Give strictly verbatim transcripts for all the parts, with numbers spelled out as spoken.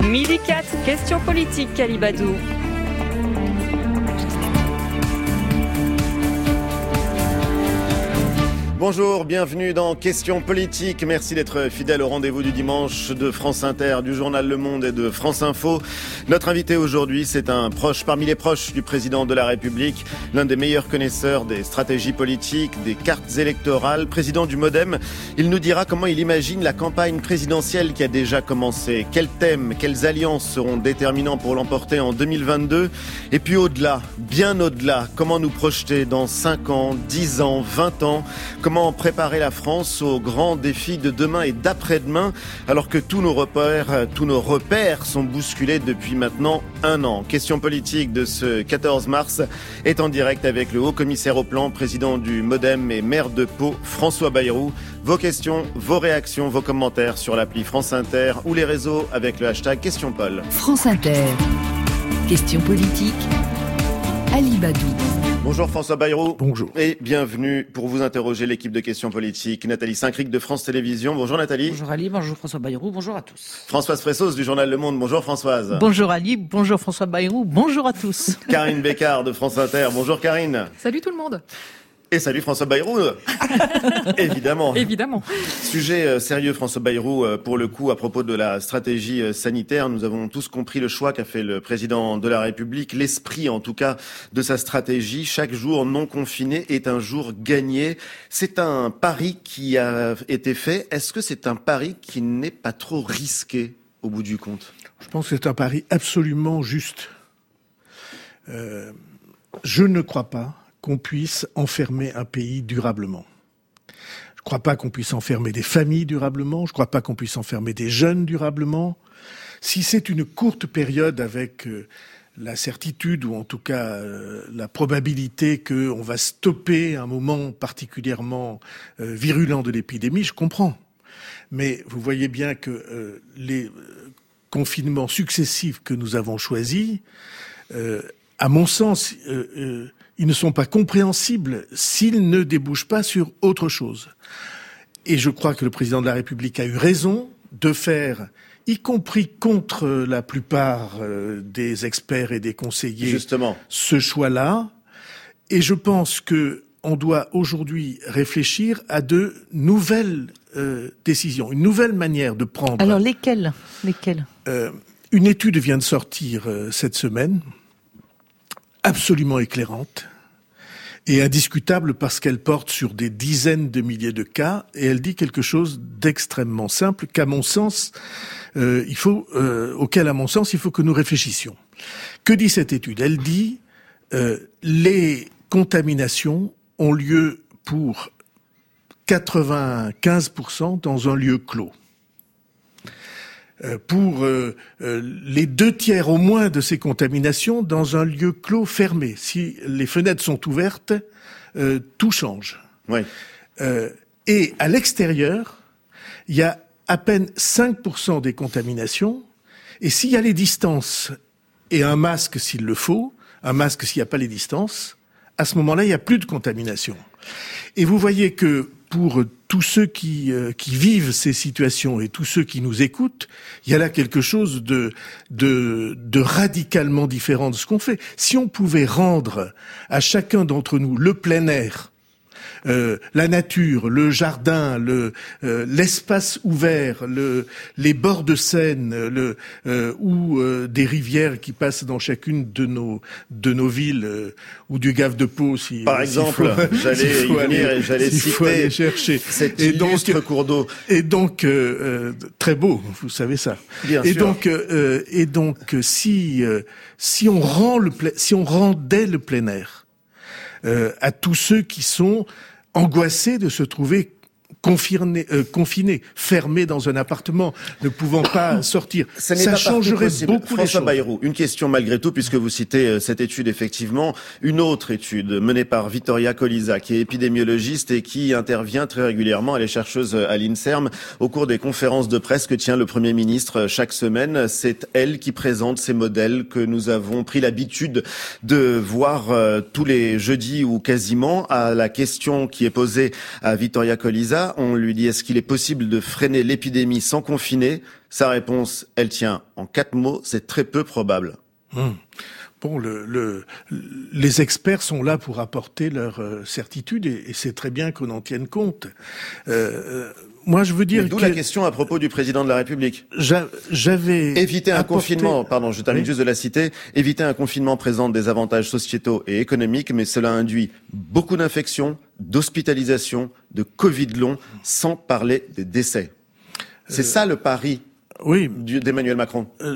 Midi quatre, question politique, Alibadou. Bonjour, bienvenue dans Questions Politiques. Merci d'être fidèle au rendez-vous du dimanche de France Inter, du journal Le Monde et de France Info. Notre invité aujourd'hui, c'est un proche parmi les proches du président de la République, l'un des meilleurs connaisseurs des stratégies politiques, des cartes électorales, président du MoDem. Il nous dira comment il imagine la campagne présidentielle qui a déjà commencé. Quels thèmes, quelles alliances seront déterminants pour l'emporter en deux mille vingt-deux? Et puis au-delà, bien au-delà, comment nous projeter dans cinq ans, dix ans, vingt ans? Comment préparer la France aux grands défis de demain et d'après-demain, alors que tous nos repères, tous nos repères sont bousculés depuis maintenant un an. Question politique de ce quatorze mars est en direct avec le haut-commissaire au plan, président du MoDem et maire de Pau, François Bayrou. Vos questions, vos réactions, vos commentaires sur l'appli France Inter ou les réseaux avec le hashtag QuestionPol. France Inter. Question politique. Alibadou. Bonjour François Bayrou. Bonjour. Et bienvenue pour vous interroger l'équipe de Questions Politiques. Nathalie Saint-Cric de France Télévisions. Bonjour Nathalie. Bonjour Ali, bonjour François Bayrou, bonjour à tous. Françoise Fressos du journal Le Monde. Bonjour Françoise. Bonjour Ali, bonjour François Bayrou, bonjour à tous. Karine Bécard de France Inter. Bonjour Karine. Salut tout le monde. Et salut François Bayrou. Évidemment. Évidemment. Sujet euh, sérieux François Bayrou, euh, pour le coup à propos de la stratégie euh, sanitaire. Nous avons tous compris le choix qu'a fait le président de la République, l'esprit en tout cas de sa stratégie. Chaque jour non confiné est un jour gagné. C'est un pari qui a été fait. Est-ce que c'est un pari qui n'est pas trop risqué au bout du compte? Je pense que c'est un pari absolument juste. Euh, je ne crois pas qu'on puisse enfermer un pays durablement. Je ne crois pas qu'on puisse enfermer des familles durablement. Je ne crois pas qu'on puisse enfermer des jeunes durablement. Si c'est une courte période avec euh, la certitude, ou en tout cas euh, la probabilité qu'on va stopper un moment particulièrement euh, virulent de l'épidémie, je comprends. Mais vous voyez bien que euh, les euh, confinements successifs que nous avons choisis, euh, à mon sens, euh, euh, ils ne sont pas compréhensibles s'ils ne débouchent pas sur autre chose. Et je crois que le président de la République a eu raison de faire, y compris contre la plupart euh, des experts et des conseillers, Justement. ce choix-là. Et je pense que on doit aujourd'hui réfléchir à de nouvelles euh, décisions, une nouvelle manière de prendre. Alors lesquelles Lesquelles euh, Une étude vient de sortir euh, cette semaine, absolument éclairante et indiscutable parce qu'elle porte sur des dizaines de milliers de cas, et elle dit quelque chose d'extrêmement simple qu'à mon sens, euh, il faut, euh, auquel à mon sens il faut que nous réfléchissions. Que dit cette étude? Elle dit euh, les contaminations ont lieu pour quatre-vingt-quinze pour cent dans un lieu clos. Pour euh, euh, les deux tiers au moins de ces contaminations dans un lieu clos fermé. Si les fenêtres sont ouvertes, euh, tout change. Oui. Euh, et à l'extérieur, il y a à peine cinq pour cent des contaminations. Et s'il y a les distances et un masque s'il le faut, un masque s'il n'y a pas les distances, à ce moment-là, il n'y a plus de contamination. Et vous voyez que pour tous ceux qui, euh, qui vivent ces situations et tous ceux qui nous écoutent, il y a là quelque chose de, de, de radicalement différent de ce qu'on fait. Si on pouvait rendre à chacun d'entre nous le plein air, Euh, la nature, le jardin, le euh, l'espace ouvert, le les bords de Seine, le euh, ou euh, des rivières qui passent dans chacune de nos de nos villes, euh, ou du Gave de Pau, si par exemple, faut, j'allais s'il faut y venir aller, et j'allais s'il faut citer aller chercher cet et donc illustre cours d'eau. et donc euh, euh, très beau, vous savez ça. Bien et sûr. donc euh, et donc si euh, si on rend le pla- si on rendait le plein air euh, à tous ceux qui sont angoissés de se trouver confinés, euh, confinés, fermés dans un appartement, ne pouvant pas sortir. Ça, Ça pas changerait possible. beaucoup les François choses. Bayrou, une question malgré tout, puisque vous citez euh, cette étude, effectivement. Une autre étude menée par Vittoria Colisa, qui est épidémiologiste et qui intervient très régulièrement, elle est chercheuse à l'INSERM, au cours des conférences de presse que tient le Premier ministre chaque semaine. C'est elle qui présente ces modèles que nous avons pris l'habitude de voir euh, tous les jeudis ou quasiment. À la question qui est posée à Vittoria Colisa, Plaza. On lui dit, est-ce qu'il est possible de freiner l'épidémie sans confiner? Sa réponse, elle tient en quatre mots, c'est très peu probable. Hum. Bon, le, le, les experts sont là pour apporter leur euh, certitude et, et c'est très bien qu'on en tienne compte. Euh, moi, je veux dire d'où que la question à propos du président de la République. J'avais éviter un apporté... confinement, pardon, je termine oui. juste de la citer. Éviter un confinement présente des avantages sociétaux et économiques, mais cela induit beaucoup d'infections, d'hospitalisations, de Covid long, sans parler des décès. C'est euh... ça le pari oui. d'Emmanuel Macron. Euh...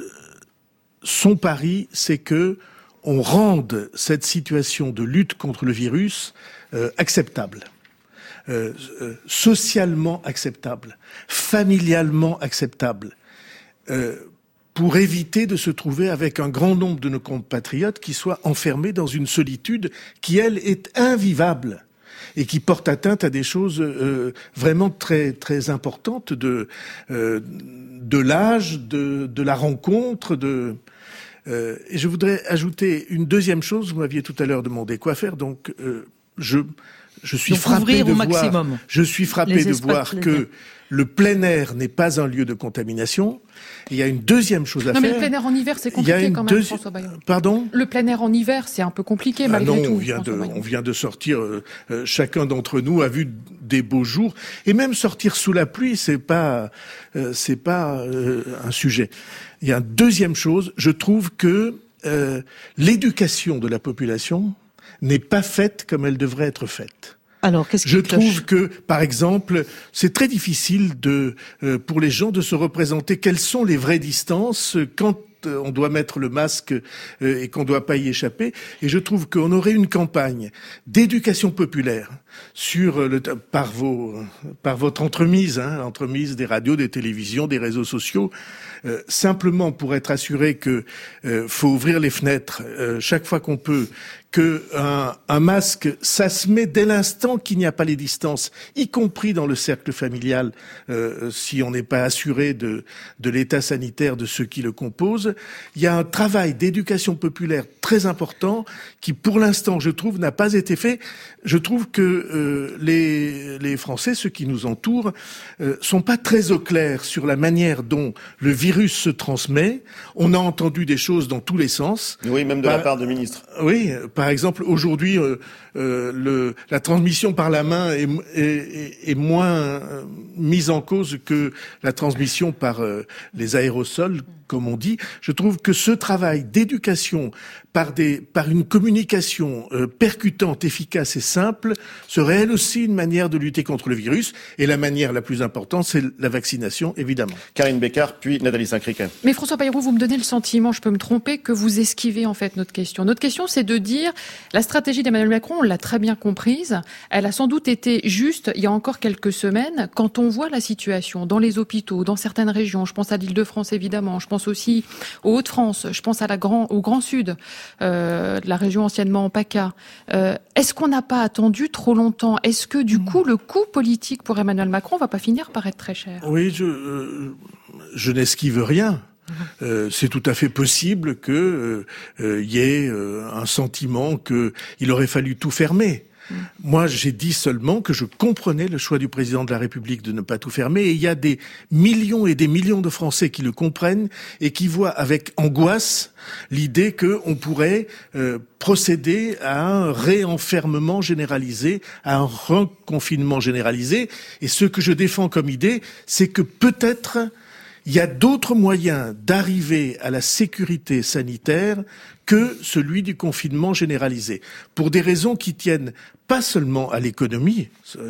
Son pari, c'est que on rende cette situation de lutte contre le virus euh, acceptable, euh, euh, socialement acceptable, familialement acceptable, euh, pour éviter de se trouver avec un grand nombre de nos compatriotes qui soient enfermés dans une solitude qui, elle, est invivable et qui porte atteinte à des choses euh, vraiment très très importantes de euh, de l'âge, de de la rencontre, de euh, et je voudrais ajouter une deuxième chose. Vous m'aviez tout à l'heure demandé quoi faire, donc euh, je je suis donc frappé de au voir maximum je suis frappé de voir que le plein air n'est pas un lieu de contamination. Il y a une deuxième chose à non, faire. Non, mais le plein air en hiver, c'est compliqué quand même, deuxi... François Bayrou. Pardon ? Le plein air en hiver, c'est un peu compliqué, ah malgré non, tout. On vient, de, on vient de sortir, euh, euh, chacun d'entre nous a vu des beaux jours. Et même sortir sous la pluie, c'est pas, euh, c'est pas euh, un sujet. Il y a une deuxième chose, je trouve que euh, l'éducation de la population n'est pas faite comme elle devrait être faite. Alors, qu'est-ce qui Je cloche ? trouve que, par exemple, c'est très difficile de, euh, pour les gens de se représenter quelles sont les vraies distances quand euh, on doit mettre le masque euh, et qu'on ne doit pas y échapper. Et je trouve qu'on aurait une campagne d'éducation populaire sur le par vos par votre entremise, hein, entremise des radios, des télévisions, des réseaux sociaux, euh, simplement pour être assuré que euh, faut ouvrir les fenêtres euh, chaque fois qu'on peut. Que un, un masque, ça se met dès l'instant qu'il n'y a pas les distances, y compris dans le cercle familial, euh, si on n'est pas assuré de, de l'état sanitaire de ceux qui le composent. Il y a un travail d'éducation populaire très important qui, pour l'instant, je trouve, n'a pas été fait. Je trouve que euh, les, les Français, ceux qui nous entourent, euh, sont pas très au clair sur la manière dont le virus se transmet. On a entendu des choses dans tous les sens. Oui, même de par, la part de ministres. Oui, par exemple, aujourd'hui, euh, euh, le, la transmission par la main est, est, est moins euh, mise en cause que la transmission par euh, les aérosols, comme on dit. Je trouve que ce travail d'éducation par des, par une communication euh, percutante, efficace et simple serait elle aussi une manière de lutter contre le virus. Et la manière la plus importante, c'est la vaccination, évidemment. Karine Bécard, puis Nathalie Saint-Criquet. Mais François Bayrou, vous me donnez le sentiment, je peux me tromper, que vous esquivez en fait notre question. Notre question, c'est de dire, la stratégie d'Emmanuel Macron, on l'a très bien comprise, elle a sans doute été juste il y a encore quelques semaines, quand on voit la situation dans les hôpitaux, dans certaines régions, je pense à l'Île-de-France évidemment, je pense aussi aux Hauts-de-France, je pense à la Grand, au Grand Sud, euh, la région anciennement PACA. Euh, est-ce qu'on n'a pas attendu trop longtemps ? Est-ce que du coup le coût politique pour Emmanuel Macron va pas finir par être très cher ? Oui, je, euh, je n'esquive rien. Euh, c'est tout à fait possible que euh, euh, y ait euh, un sentiment que il aurait fallu tout fermer. Mmh. Moi, j'ai dit seulement que je comprenais le choix du président de la République de ne pas tout fermer. Et il y a des millions et des millions de Français qui le comprennent et qui voient avec angoisse l'idée qu'on pourrait euh, procéder à un réenfermement généralisé, à un reconfinement généralisé. Et ce que je défends comme idée, c'est que peut-être il y a d'autres moyens d'arriver à la sécurité sanitaire que celui du confinement généralisé. Pour des raisons qui tiennent pas seulement à l'économie,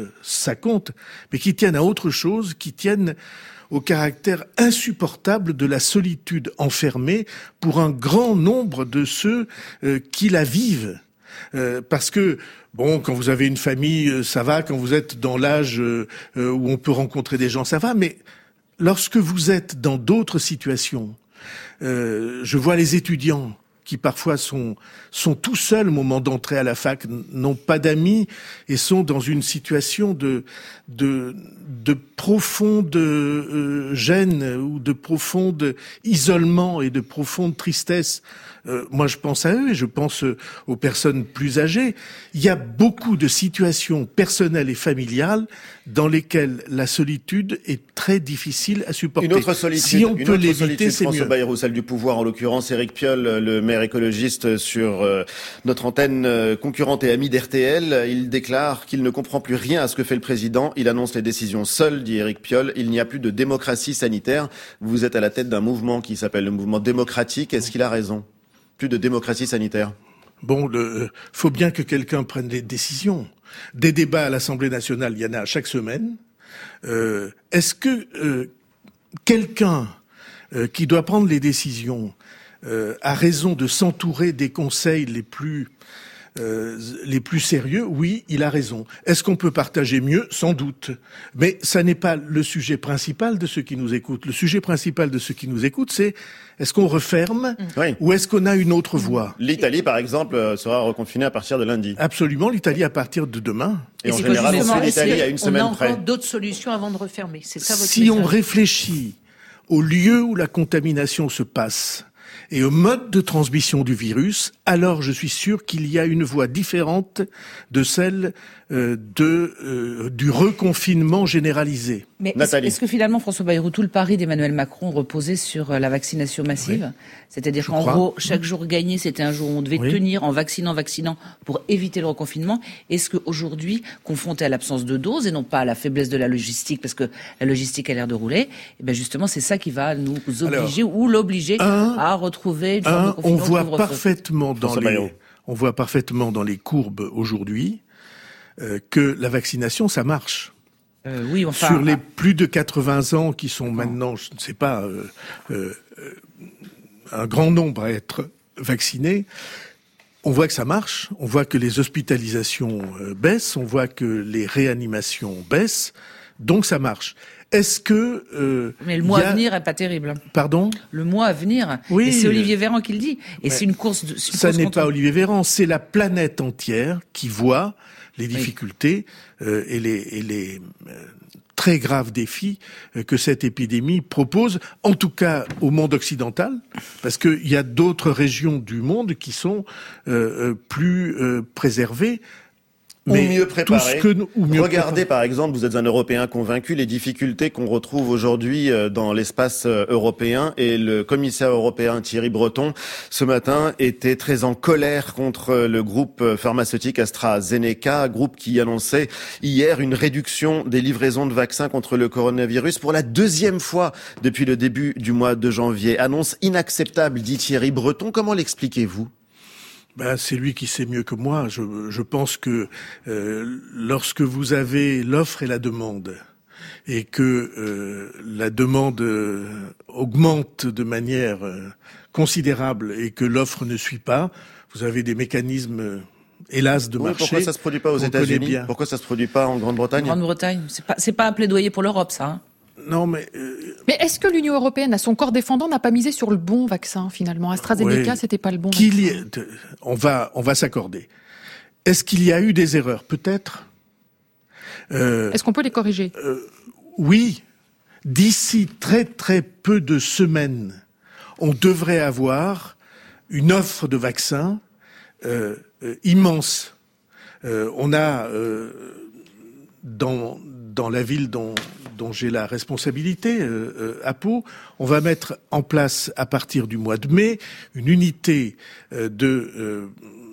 ça compte, mais qui tiennent à autre chose, qui tiennent au caractère insupportable de la solitude enfermée pour un grand nombre de ceux euh, qui la vivent. Euh, parce que, bon, quand vous avez une famille, ça va, quand vous êtes dans l'âge euh, où on peut rencontrer des gens, ça va, mais lorsque vous êtes dans d'autres situations, euh, je vois les étudiants qui parfois sont sont tout seuls au moment d'entrer à la fac, n'ont pas d'amis et sont dans une situation de de de profonde euh, gêne ou de profonde isolement et de profonde tristesse. Euh, moi, je pense à eux et je pense euh, aux personnes plus âgées. Il y a beaucoup de situations personnelles et familiales dans lesquelles la solitude est très difficile à supporter. Une autre solitude, si on une peut autre l'éviter, solitude, c'est François mieux. Bayrou, celle du pouvoir, en l'occurrence Éric Piolle, le maire écologiste sur euh, notre antenne euh, concurrente et amie d'R T L. Il déclare qu'il ne comprend plus rien à ce que fait le président. Il annonce les décisions seul, dit Éric Piolle. Il n'y a plus de démocratie sanitaire. Vous êtes à la tête d'un mouvement qui s'appelle le mouvement démocratique. Est-ce qu'il a raison ? Plus de démocratie sanitaire. Bon, le, faut bien que quelqu'un prenne des décisions. Des débats à l'Assemblée nationale, il y en a chaque semaine. Euh, est-ce que euh, quelqu'un euh, qui doit prendre les décisions euh, a raison de s'entourer des conseils les plus Euh, les plus sérieux? Oui, il a raison. Est-ce qu'on peut partager mieux? Sans doute. Mais ça n'est pas le sujet principal de ceux qui nous écoutent. Le sujet principal de ceux qui nous écoutent, c'est est-ce qu'on referme oui. ou est-ce qu'on a une autre voie? L'Italie, par exemple, sera reconfinée à partir de lundi. Absolument, l'Italie à partir de demain. Et, Et en c'est général, justement, on suit l'Italie à une on semaine a près. encore d'autres solutions avant de refermer. C'est ça votre Si message. on réfléchit au lieu où la contamination se passe et au mode de transmission du virus, alors je suis sûr qu'il y a une voie différente de celle euh, de euh, du reconfinement généralisé. Mais est-ce, Nathalie. est-ce que finalement, François Bayrou, tout le pari d'Emmanuel Macron reposait sur la vaccination massive? Oui. C'est-à-dire Je qu'en crois. gros, chaque jour gagné, c'était un jour où on devait Oui. tenir en vaccinant, vaccinant pour éviter le reconfinement. Est-ce qu'aujourd'hui, confronté à l'absence de doses et non pas à la faiblesse de la logistique, parce que la logistique a l'air de rouler, eh ben justement, c'est ça qui va nous obliger Alors, ou l'obliger un, à retrouver une forme de un, on confinement. voit couvre-feu. parfaitement dans François les Bayrou. on voit parfaitement dans les courbes aujourd'hui euh, que la vaccination ça marche. Euh, oui, enfin. Sur les plus de quatre-vingts ans qui sont maintenant, je ne sais pas, euh, euh, un grand nombre à être vaccinés, on voit que ça marche, on voit que les hospitalisations euh, baissent, on voit que les réanimations baissent, donc ça marche. Est-ce que... Euh, Mais le mois y a... à venir est pas terrible. Pardon ? Le mois à venir. Oui. Et c'est Olivier Véran qui le dit. Et Mais c'est une course de, c'est une ça course n'est contre- pas Olivier Véran, c'est la planète entière qui voit les difficultés euh, et les, et les euh, très graves défis euh, que cette épidémie propose, en tout cas au monde occidental, parce qu'il y a d'autres régions du monde qui sont euh, euh, plus euh, préservées. Ou Mais mieux tout préparé. ce que nous- ou mieux Regardez préparé. par exemple, vous êtes un Européen convaincu, les difficultés qu'on retrouve aujourd'hui euh, dans l'espace euh, européen, et le commissaire européen Thierry Breton ce matin était très en colère contre euh, le groupe euh, pharmaceutique AstraZeneca, groupe qui annonçait hier une réduction des livraisons de vaccins contre le coronavirus pour la deuxième fois depuis le début du mois de janvier. Annonce inacceptable, dit Thierry Breton. Comment l'expliquez-vous ? Ben, c'est lui qui sait mieux que moi. Je, je pense que euh, lorsque vous avez l'offre et la demande, et que euh, la demande euh, augmente de manière euh, considérable et que l'offre ne suit pas, vous avez des mécanismes, euh, hélas, de Oui, marché. pourquoi ça se produit pas aux qu'on connaît États-Unis ? bien. Pourquoi ça se produit pas en Grande-Bretagne ? Grande-Bretagne. C'est pas, c'est pas un plaidoyer pour l'Europe, ça. Hein. Non, mais euh, Mais est-ce que l'Union européenne, à son corps défendant, n'a pas misé sur le bon vaccin finalement? AstraZeneca, Oui. c'était pas le bon qu'il y vaccin. ait- on va, on va s'accorder. Est-ce qu'il y a eu des erreurs? Peut-être. Euh, Est-ce qu'on peut les corriger? Oui, d'ici très très peu de semaines, on devrait avoir une offre de vaccins euh, euh, immense. Euh, on a euh, dans dans la ville dont dont j'ai la responsabilité euh, euh, à Pau, on va mettre en place à partir du mois de mai une unité euh, de euh,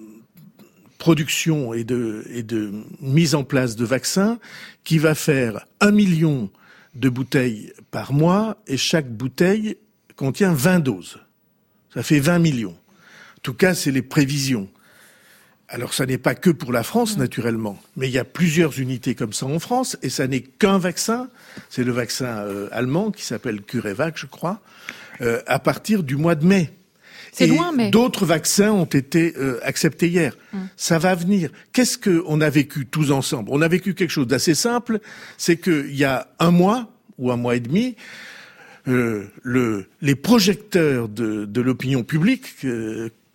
production et de, et de mise en place de vaccins qui va faire un million de bouteilles par mois et chaque bouteille contient vingt doses. Ça fait vingt millions. En tout cas, c'est les prévisions. Alors, ça n'est pas que pour la France, naturellement, mais il y a plusieurs unités comme ça en France et ça n'est qu'un vaccin. C'est le vaccin euh, allemand qui s'appelle CureVac, je crois, euh, à partir du mois de mai. C'est Et loin, mais- d'autres vaccins ont été euh, acceptés hier. Hum. Ça va venir. Qu'est-ce qu'on a vécu tous ensemble? On a vécu quelque chose d'assez simple, c'est qu'il y a un mois ou un mois et demi, euh, le, les projecteurs de, de l'opinion publique euh,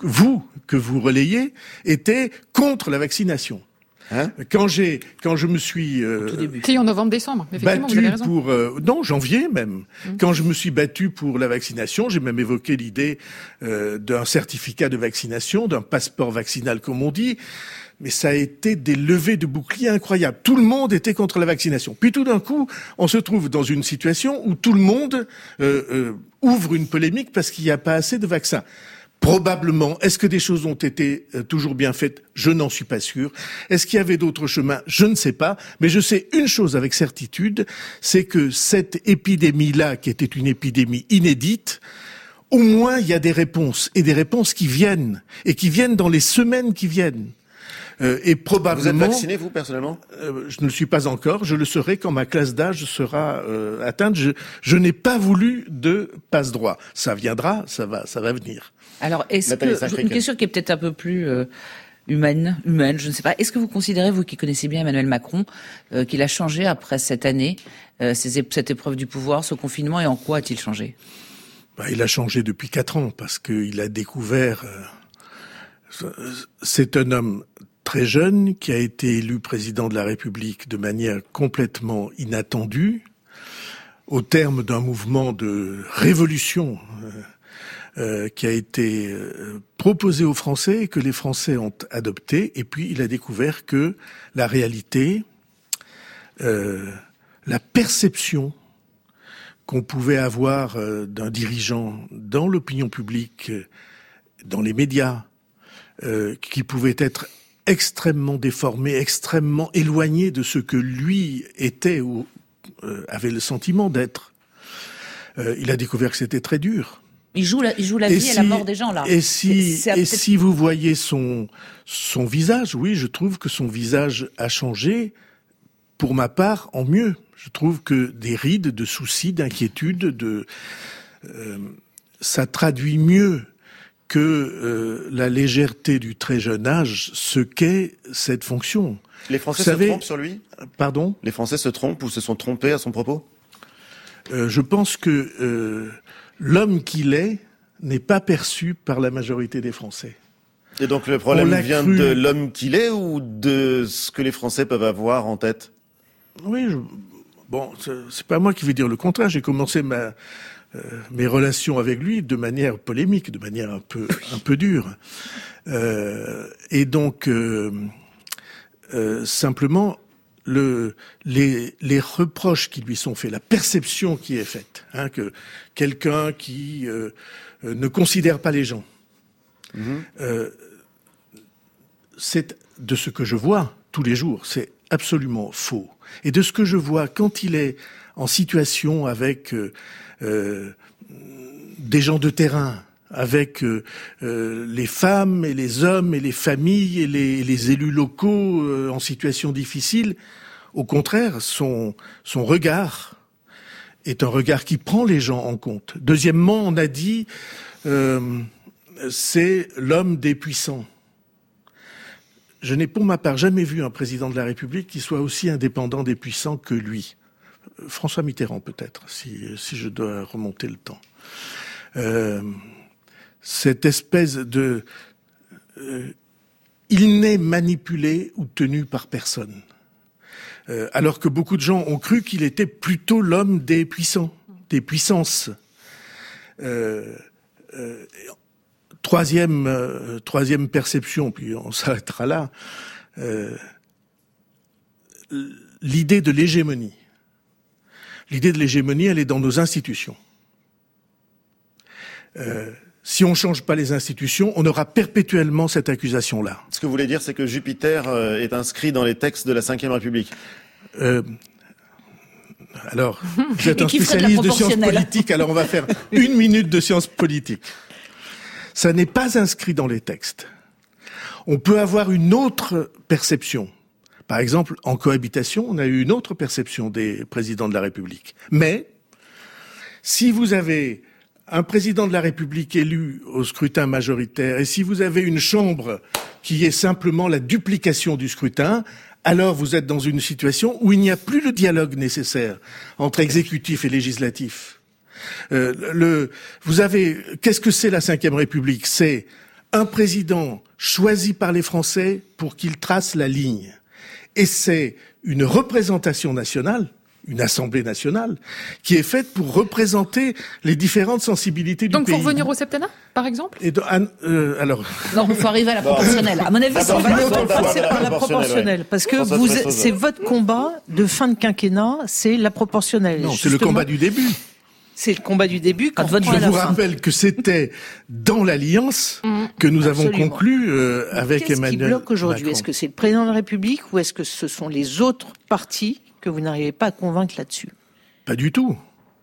vous, que vous relayez, était contre la vaccination. Hein quand j'ai, quand je me suis euh, si, en novembre-décembre, effectivement, vous avez raison. pour euh, non janvier même, mmh. quand je me suis battu pour la vaccination, j'ai même évoqué l'idée euh, d'un certificat de vaccination, d'un passeport vaccinal comme on dit, mais ça a été des levées de boucliers incroyables. Tout le monde était contre la vaccination. Puis tout d'un coup, on se trouve dans une situation où tout le monde euh, euh, ouvre une polémique parce qu'il n'y a pas assez de vaccins. Probablement. Est-ce que des choses ont été euh, toujours bien faites? Je n'en suis pas sûr. Est-ce qu'il y avait d'autres chemins? Je ne sais pas. Mais je sais une chose avec certitude, c'est que cette épidémie-là, qui était une épidémie inédite, au moins il y a des réponses, et des réponses qui viennent, et qui viennent dans les semaines qui viennent. Euh, et probablement. Vous êtes vacciné, vous, personnellement? euh, Je ne le suis pas encore. Je le serai quand ma classe d'âge sera euh, atteinte. Je, je n'ai pas voulu de passe-droit. Ça viendra, ça va, ça va venir. Alors, est-ce que, une question qui est peut-être un peu plus euh, humaine, humaine, je ne sais pas. Est-ce que vous considérez, vous qui connaissez bien Emmanuel Macron, euh, qu'il a changé après cette année, euh, ces, cette épreuve du pouvoir, ce confinement, et en quoi a-t-il changé? Bah, il a changé depuis quatre ans parce qu'il a découvert. Euh, c'est un homme très jeune qui a été élu président de la République de manière complètement inattendue, au terme d'un mouvement de révolution. Euh, Euh, qui a été euh, proposé aux Français et que les Français ont adopté. Et puis, il a découvert que la réalité, euh, la perception qu'on pouvait avoir euh, d'un dirigeant dans l'opinion publique, dans les médias, euh, qui pouvait être extrêmement déformé, extrêmement éloigné de ce que lui était ou euh, avait le sentiment d'être. Euh, il a découvert que c'était très dur. Il joue la, il joue la vie et, si, et la mort des gens, là. Et si, c'est, c'est et si vous voyez son, son visage, oui, je trouve que son visage a changé, pour ma part, en mieux. Je trouve que des rides de soucis, d'inquiétude, de, euh, ça traduit mieux que euh, la légèreté du très jeune âge, ce qu'est cette fonction. Les Français vous se savez, trompent sur lui? Pardon? Les Français se trompent ou se sont trompés à son propos? euh, Je pense que euh, l'homme qu'il est n'est pas perçu par la majorité des Français. Et donc le problème vient cru... de l'homme qu'il est ou de ce que les Français peuvent avoir en tête? Oui, je... bon, c'est pas moi qui vais dire le contraire. J'ai commencé ma, euh, mes relations avec lui de manière polémique, de manière un peu, un peu dure. Euh, et donc, euh, euh, simplement, le, les, les reproches qui lui sont faits, la perception qui est faite, hein, que quelqu'un qui euh, ne considère pas les gens, mmh. euh, c'est de ce que je vois tous les jours, c'est absolument faux. Et de ce que je vois quand il est en situation avec euh, euh, des gens de terrain, avec euh, euh, les femmes et les hommes et les familles et les, les élus locaux euh, en situation difficile, au contraire, son, son regard est un regard qui prend les gens en compte. Deuxièmement, on a dit euh, c'est l'homme des puissants. Je n'ai pour ma part jamais vu un président de la République qui soit aussi indépendant des puissants que lui. François Mitterrand peut-être, si, si je dois remonter le temps. Euh, cette espèce de... Euh, il n'est manipulé ou tenu par personne. Euh, alors que beaucoup de gens ont cru qu'il était plutôt l'homme des puissants, des puissances. Euh, euh, Troisième, euh, troisième perception, puis on s'arrêtera là, euh, l'idée de l'hégémonie. L'idée de l'hégémonie, elle est dans nos institutions. Euh, si on ne change pas les institutions, on aura perpétuellement cette accusation-là. Ce que vous voulez dire, c'est que Jupiter euh, est inscrit dans les textes de la cinquième République. Euh, alors, vous êtes un spécialiste de, de sciences politiques, alors on va faire une minute de sciences politiques. Ça n'est pas inscrit dans les textes. On peut avoir une autre perception. Par exemple, en cohabitation, on a eu une autre perception des présidents de la République. Mais, si vous avez un président de la République élu au scrutin majoritaire, et si vous avez une chambre qui est simplement la duplication du scrutin, alors vous êtes dans une situation où il n'y a plus le dialogue nécessaire entre exécutif et législatif. Euh, le, vous avez, qu'est-ce que c'est la cinquième République? C'est un président choisi par les Français pour qu'il trace la ligne. Et c'est une représentation nationale, une assemblée nationale, qui est faite pour représenter les différentes sensibilités du Donc, pays. Donc, pour revenir au septennat, par exemple Et donc, euh, alors... Non, il faut arriver à la proportionnelle. À mon avis, c'est pas la proportionnelle, parce que vous, c'est votre combat de fin de quinquennat, c'est la proportionnelle. Non, c'est le combat du début. C'est le combat du début. Quand Je vous rappelle que c'était dans l'alliance mmh. que nous avons Absolument. conclu euh, avec Qu'est-ce Emmanuel Qu'est-ce qui bloque aujourd'hui ? Macron. Est-ce que c'est le président de la République ou est-ce que ce sont les autres partis que vous n'arrivez pas à convaincre là-dessus ? Pas du tout.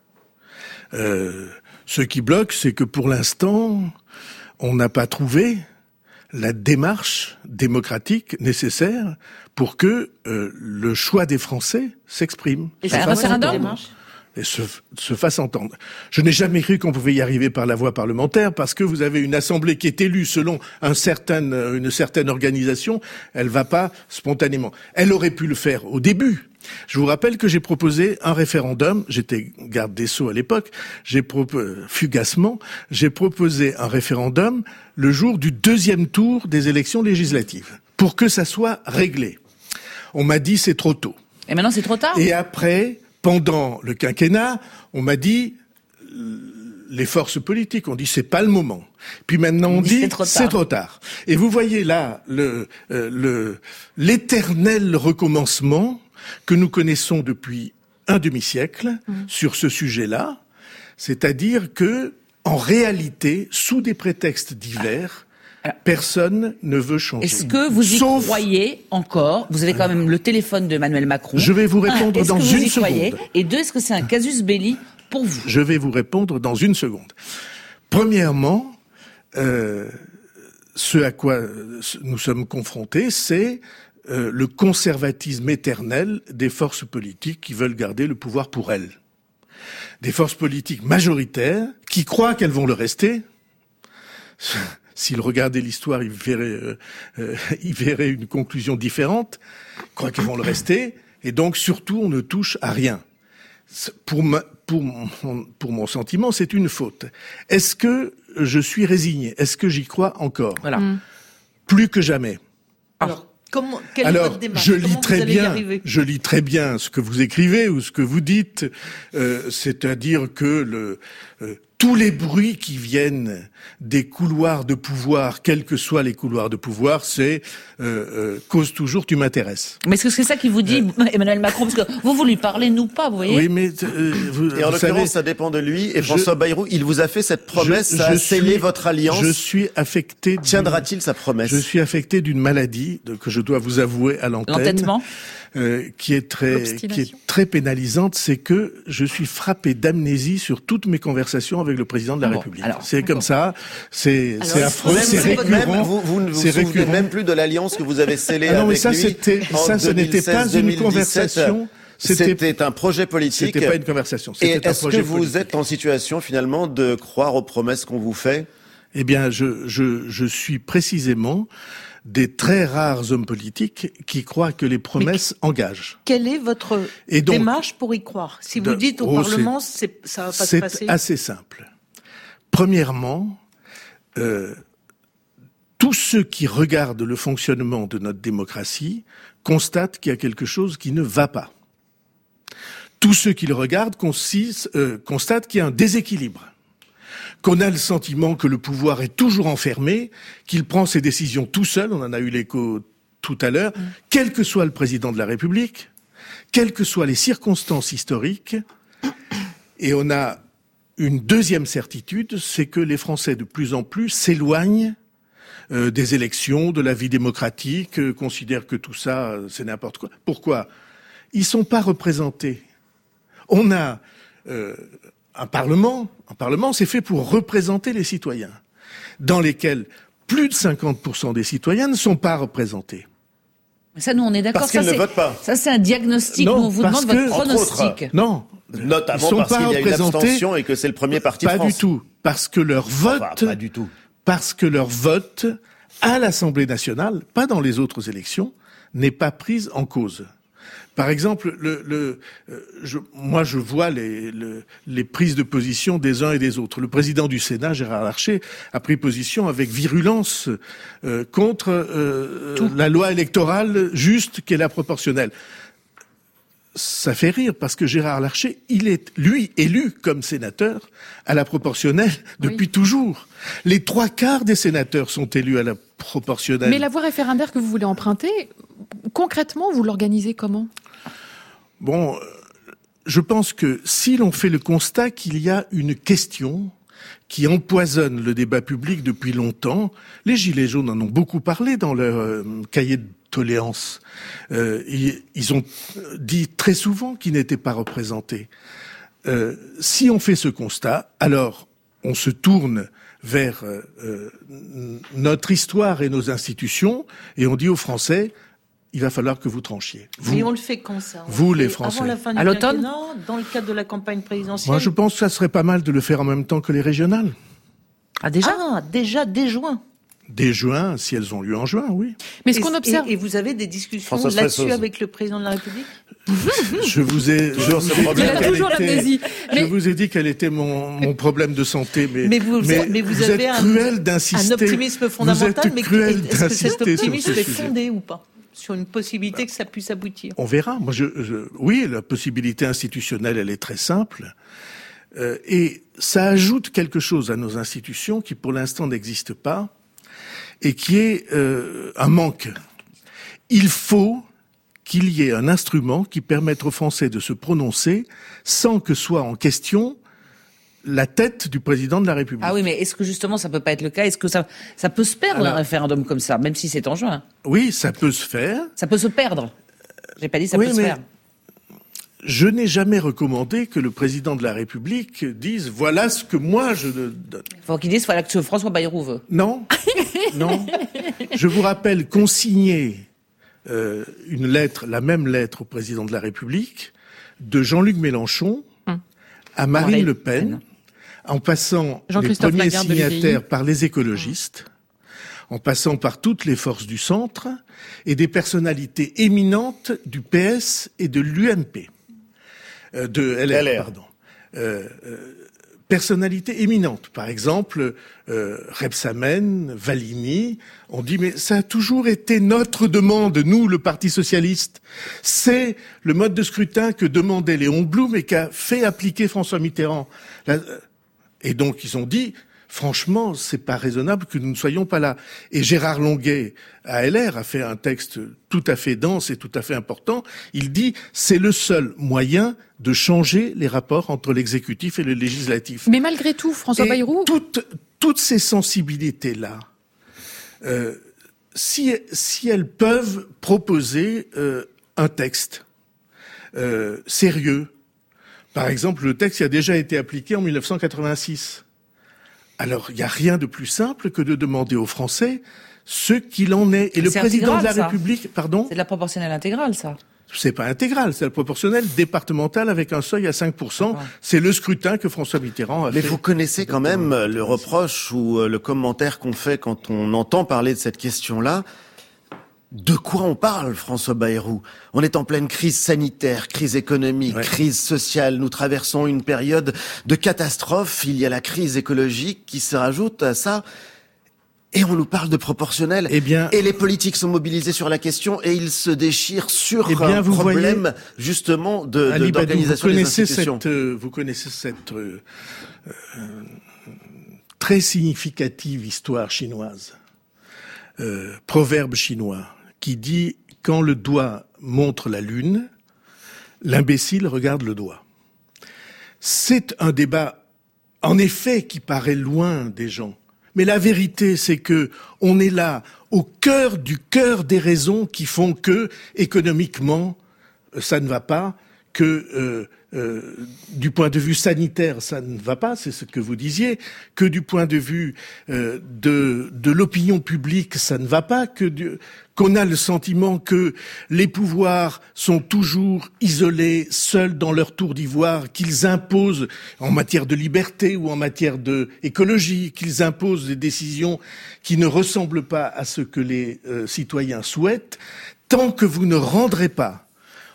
Euh, ce qui bloque, c'est que pour l'instant, on n'a pas trouvé la démarche démocratique nécessaire pour que euh, le choix des Français s'exprime. Et c'est un référendum ? Et se, se fasse entendre. Je n'ai jamais cru qu'on pouvait y arriver par la voie parlementaire parce que vous avez une assemblée qui est élue selon un certain, une certaine organisation, elle va pas spontanément. Elle aurait pu le faire au début. Je vous rappelle que j'ai proposé un référendum, j'étais garde des Sceaux à l'époque, j'ai proposé, fugacement, j'ai proposé un référendum le jour du deuxième tour des élections législatives, pour que ça soit réglé. On m'a dit c'est trop tôt. Et maintenant c'est trop tard ? Et après, pendant le quinquennat, on m'a dit les forces politiques ont dit c'est pas le moment. Puis maintenant on, on dit, dit c'est, trop c'est trop tard. Et vous voyez là le, euh, le l'éternel recommencement que nous connaissons depuis un demi-siècle mmh. sur ce sujet-là, c'est-à-dire que en réalité, sous des prétextes divers, alors, personne ne veut changer. Est-ce que vous y Sauf... croyez encore ? Vous avez quand même le téléphone de Emmanuel Macron. Je vais vous répondre un, dans une une seconde. Croyez ? Et deux, est-ce que c'est un casus belli pour vous ? Je vais vous répondre dans une seconde. Premièrement, euh, ce à quoi nous sommes confrontés, c'est euh, le conservatisme éternel des forces politiques qui veulent garder le pouvoir pour elles. Des forces politiques majoritaires qui croient qu'elles vont le rester. S'il regardait l'histoire, il verrait, euh, euh, il verrait une conclusion différente. Ils croient qu'ils vont le rester. Et donc, surtout, on ne touche à rien. Pour, ma, pour, mon, pour mon sentiment, c'est une faute. Est-ce que je suis résigné ? Est-ce que j'y crois encore ? Voilà. Mmh. Plus que jamais. Alors, comment, quelle Alors, est votre démarche ? je lis Comment très bien, je lis très bien ce que vous écrivez ou ce que vous dites, euh, c'est-à-dire que le euh, tous les bruits qui viennent des couloirs de pouvoir, quels que soient les couloirs de pouvoir, c'est euh, euh, cause toujours tu m'intéresses. Mais est-ce que c'est ça qu'il vous dit, euh, Emmanuel Macron ? Parce que vous, vous lui parlez, nous pas, vous voyez ? Oui, mais euh, vous, et en vous l'occurrence, savez, ça dépend de lui. Et François je, Bayrou, il vous a fait cette promesse, je, ça a je scellé suis, votre alliance. Je suis affecté. Tiendra-t-il sa promesse ? Je suis affecté d'une maladie de, que je dois vous avouer à l'antenne. L'entêtement ? Euh, qui est très qui est très pénalisante, c'est que je suis frappé d'amnésie sur toutes mes conversations avec le président de la bon, République. Alors, c'est comme ça, c'est alors, c'est affreux, c'est récurrent. Même, vous, vous ne vous souvenez récurrent. même plus de l'alliance que vous avez scellée ah non, avec mais ça, lui c'était, ça, ce n'était pas une conversation. C'était, c'était un projet politique. C'était pas une conversation. C'était Et un est-ce projet que vous politique. êtes en situation finalement de croire aux promesses qu'on vous fait ? Eh bien, je je je suis précisément des très rares hommes politiques qui croient que les promesses Mais engagent. Quelle est votre et donc, démarche pour y croire ? Si vous de, dites au oh, Parlement, c'est, c'est, ça va pas se passer. C'est assez simple. Premièrement, euh, tous ceux qui regardent le fonctionnement de notre démocratie constatent qu'il y a quelque chose qui ne va pas. Tous ceux qui le regardent consistent, euh, constatent qu'il y a un déséquilibre. Qu'on a le sentiment que le pouvoir est toujours enfermé, qu'il prend ses décisions tout seul, on en a eu l'écho tout à l'heure, mmh. quel que soit le président de la République, quelles que soient les circonstances historiques, et on a une deuxième certitude, c'est que les Français de plus en plus s'éloignent euh, des élections, de la vie démocratique, euh, considèrent que tout ça, euh, c'est n'importe quoi. Pourquoi ? Ils sont pas représentés. On a... Euh, Un parlement, un parlement, c'est fait pour représenter les citoyens, dans lesquels plus de cinquante pour cent des citoyens ne sont pas représentés. Mais ça, nous, on est d'accord. Parce qu'ils ça, ne votent pas. Ça, c'est un diagnostic. Non, nous, on vous demande que, votre pronostic. Autres, non. Notamment parce qu'il y a une abstention et que c'est le premier parti pas de France. Pas du tout. Parce que leur vote, enfin, pas du tout. Parce que leur vote à l'Assemblée nationale, pas dans les autres élections, n'est pas prise en cause. Par exemple, le, le, je, moi je vois les, le, les prises de position des uns et des autres. Le président du Sénat, Gérard Larcher, a pris position avec virulence euh, contre euh, la loi électorale juste qu'est la proportionnelle. Ça fait rire parce que Gérard Larcher, il est, lui, élu comme sénateur à la proportionnelle depuis oui. toujours. Les trois quarts des sénateurs sont élus à la proportionnelle. Mais la voie référendaire que vous voulez emprunter, concrètement, vous l'organisez comment ? Bon, je pense que si l'on fait le constat qu'il y a une question qui empoisonne le débat public depuis longtemps, les Gilets jaunes en ont beaucoup parlé dans leur euh, cahier de doléances. Euh, ils, ils ont dit très souvent qu'ils n'étaient pas représentés. Euh, si on fait ce constat, alors on se tourne vers euh, notre histoire et nos institutions et on dit aux Français, il va falloir que vous tranchiez. Vous, et on le fait quand ça on Vous, les Français. Avant la fin du à l'automne, dans le cadre de la campagne présidentielle. Moi, je pense que ça serait pas mal de le faire en même temps que les régionales. Ah déjà Ah, déjà, dès juin. Dès juin, si elles ont lieu en juin, oui. Mais ce qu'on observe... Et, et vous avez des discussions François là-dessus Fressoz. Avec le président de la République ? Je vous ai, je vous ai dit qu'elle était, mais... je vous ai dit quel était mon, mon problème de santé, mais, mais vous, mais mais vous, vous avez êtes un, cruel d'insister. Un optimisme fondamental, mais est-ce que cet optimisme est sujet. fondé ou pas ? Sur une possibilité que ça puisse aboutir. On verra. Moi, je, je, oui, la possibilité institutionnelle, elle est très simple. Euh, et ça ajoute quelque chose à nos institutions qui, pour l'instant, n'existe pas et qui est euh, un manque. Il faut qu'il y ait un instrument qui permette aux Français de se prononcer sans que soit en question la tête du président de la République. Ah oui, mais est-ce que justement ça peut pas être le cas ? Est-ce que ça, ça peut se perdre Alors, un référendum comme ça, même si c'est en juin ? Oui, ça peut se faire. Ça peut se perdre. J'ai pas dit ça oui, peut se faire. Je n'ai jamais recommandé que le président de la République dise voilà ce que moi je donne. Il faut qu'il dise voilà ce que François Bayrou veut. Non, non. Je vous rappelle qu'on signait euh, une lettre, la même lettre au président de la République, de Jean-Luc Mélenchon hum. à Marine oh, Le Pen. Pen. En passant les premiers signataires par les écologistes, en passant par toutes les forces du centre et des personnalités éminentes du P S et de l'U M P, euh, de L R, L R. pardon. Euh, euh, personnalités éminentes, par exemple euh, Rebsamen, Valigny, on dit mais ça a toujours été notre demande, nous le Parti socialiste, c'est le mode de scrutin que demandait Léon Blum et qu'a fait appliquer François Mitterrand. La, Et donc, ils ont dit, franchement, c'est pas raisonnable que nous ne soyons pas là. Et Gérard Longuet, à L R, a fait un texte tout à fait dense et tout à fait important. Il dit, c'est le seul moyen de changer les rapports entre l'exécutif et le législatif. Mais malgré tout, François et Bayrou... Toutes, toutes ces sensibilités-là, euh, si, si elles peuvent proposer euh, un texte euh, sérieux, par exemple, le texte a déjà été appliqué en mille neuf cent quatre-vingt-six. Alors, il n'y a rien de plus simple que de demander aux Français ce qu'il en est. Et c'est le président intégral, de la ça. République, pardon ? C'est de la proportionnelle intégrale, ça. C'est pas intégral, c'est la proportionnelle départementale avec un seuil à cinq pour cent. Ah. C'est le scrutin que François Mitterrand a Mais fait. Mais vous connaissez quand même le reproche ou le commentaire qu'on fait quand on entend parler de cette question-là. De quoi on parle, François Bayrou ? On est en pleine crise sanitaire, crise économique, ouais. crise sociale. Nous traversons une période de catastrophe. Il y a la crise écologique qui se rajoute à ça. Et on nous parle de proportionnel. Eh bien, et les politiques sont mobilisés sur la question et ils se déchirent sur eh bien, un vous problème voyez, justement de, de Ali d'organisation Badou, vous des connaissez institutions. Cette, euh, vous connaissez cette euh, euh, très significative histoire chinoise, euh, proverbe chinois, qui dit « Quand le doigt montre la lune, l'imbécile regarde le doigt ». C'est un débat, en effet, qui paraît loin des gens. Mais la vérité, c'est que on est là, au cœur du cœur des raisons qui font que, économiquement, ça ne va pas, que euh, euh, du point de vue sanitaire, ça ne va pas, c'est ce que vous disiez, que du point de vue euh, de, de l'opinion publique, ça ne va pas, que du, qu'on a le sentiment que les pouvoirs sont toujours isolés, seuls dans leur tour d'ivoire, qu'ils imposent en matière de liberté ou en matière de écologie, qu'ils imposent des décisions qui ne ressemblent pas à ce que les euh, citoyens souhaitent, tant que vous ne rendrez pas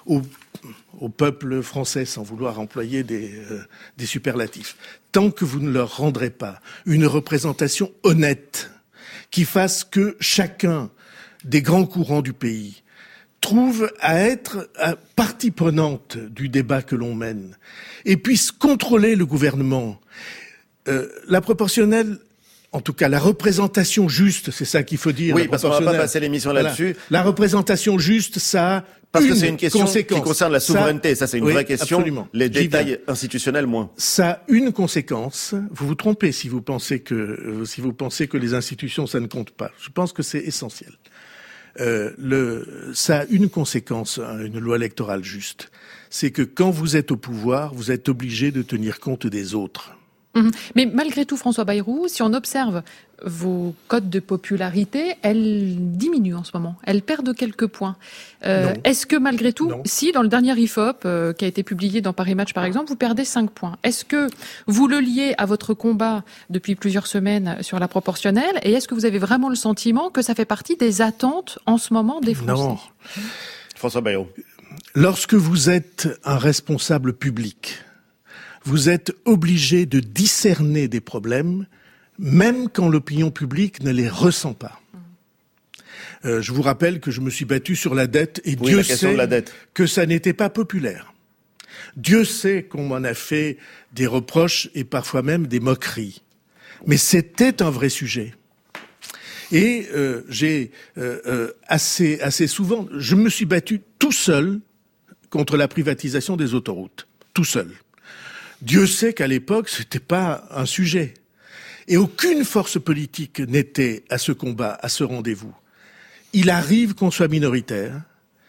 au, au peuple français, sans vouloir employer des, euh, des superlatifs, tant que vous ne leur rendrez pas une représentation honnête qui fasse que chacun des grands courants du pays trouve à être à partie prenante du débat que l'on mène et puisse contrôler le gouvernement. Euh, la proportionnelle, en tout cas la représentation juste, c'est ça qu'il faut dire. Oui, parce qu'on va pas passer l'émission là-dessus. Voilà. La représentation juste, ça a Parce une que c'est une question conséquence. qui concerne la souveraineté, ça, ça c'est une oui, vraie question. Absolument. Les détails institutionnels moins. Ça a une conséquence. Vous vous trompez si vous pensez que si vous pensez que les institutions ça ne compte pas. Je pense que c'est essentiel. Euh, le, ça a une conséquence, une loi électorale juste. C'est que quand vous êtes au pouvoir, vous êtes obligé de tenir compte des autres. Mmh. Mais malgré tout, François Bayrou, si on observe vos cotes de popularité, elles diminuent en ce moment. Elles perdent quelques points. Euh, est-ce que malgré tout, non. si dans le dernier I F O P euh, qui a été publié dans Paris Match par exemple, vous perdez cinq points, est-ce que vous le liez à votre combat depuis plusieurs semaines sur la proportionnelle et est-ce que vous avez vraiment le sentiment que ça fait partie des attentes en ce moment des Français? Non. François Bayrou. Lorsque vous êtes un responsable public, vous êtes obligé de discerner des problèmes, même quand l'opinion publique ne les ressent pas. Euh, je vous rappelle que je me suis battu sur la dette et oui, Dieu la question sait de la dette. que ça n'était pas populaire. Dieu sait qu'on m'en a fait des reproches et parfois même des moqueries. Mais c'était un vrai sujet. Et euh, j'ai euh, euh, assez, assez souvent, je me suis battu tout seul contre la privatisation des autoroutes. Tout seul. Dieu sait qu'à l'époque, c'était pas un sujet. Et aucune force politique n'était à ce combat, à ce rendez-vous. Il arrive qu'on soit minoritaire.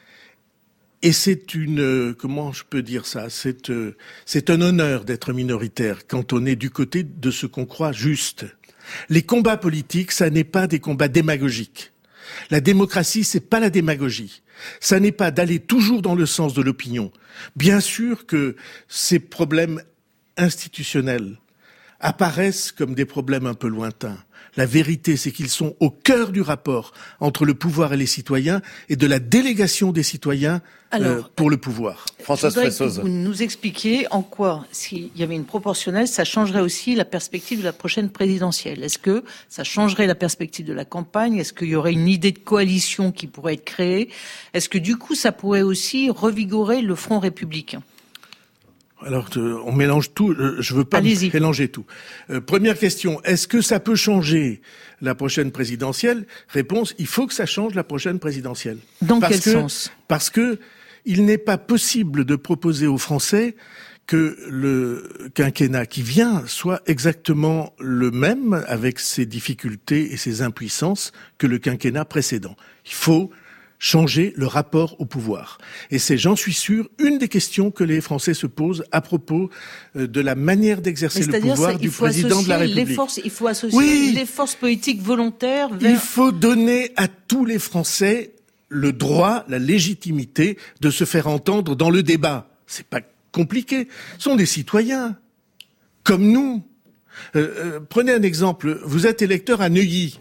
Et c'est une, comment je peux dire ça, c'est, euh, c'est un honneur d'être minoritaire quand on est du côté de ce qu'on croit juste. Les combats politiques, ça n'est pas des combats démagogiques. La démocratie, c'est pas la démagogie. Ça n'est pas d'aller toujours dans le sens de l'opinion. Bien sûr que ces problèmes institutionnels apparaissent comme des problèmes un peu lointains. La vérité, c'est qu'ils sont au cœur du rapport entre le pouvoir et les citoyens et de la délégation des citoyens Alors, euh, pour le pouvoir. Françoise Fressoz. Vous nous expliquiez en quoi, s'il y avait une proportionnelle, ça changerait aussi la perspective de la prochaine présidentielle. Est-ce que ça changerait la perspective de la campagne? Est-ce qu'il y aurait une idée de coalition qui pourrait être créée? Est-ce que du coup, ça pourrait aussi revigorer le Front républicain? Alors, on mélange tout. Je veux pas Allez-y. mélanger tout. Euh, première question, est-ce que ça peut changer la prochaine présidentielle? Réponse, il faut que ça change la prochaine présidentielle. Dans parce quel que, sens? Parce que il n'est pas possible de proposer aux Français que le quinquennat qui vient soit exactement le même, avec ses difficultés et ses impuissances, que le quinquennat précédent. Il faut changer le rapport au pouvoir. Et c'est, j'en suis sûr, une des questions que les Français se posent à propos de la manière d'exercer le pouvoir ça, du président de la République. Les forces, il faut associer oui, les forces politiques volontaires vers... Il faut donner à tous les Français le droit, la légitimité de se faire entendre dans le débat. C'est pas compliqué. Ce sont des citoyens, comme nous. Euh, euh, prenez un exemple. Vous êtes électeur à Neuilly.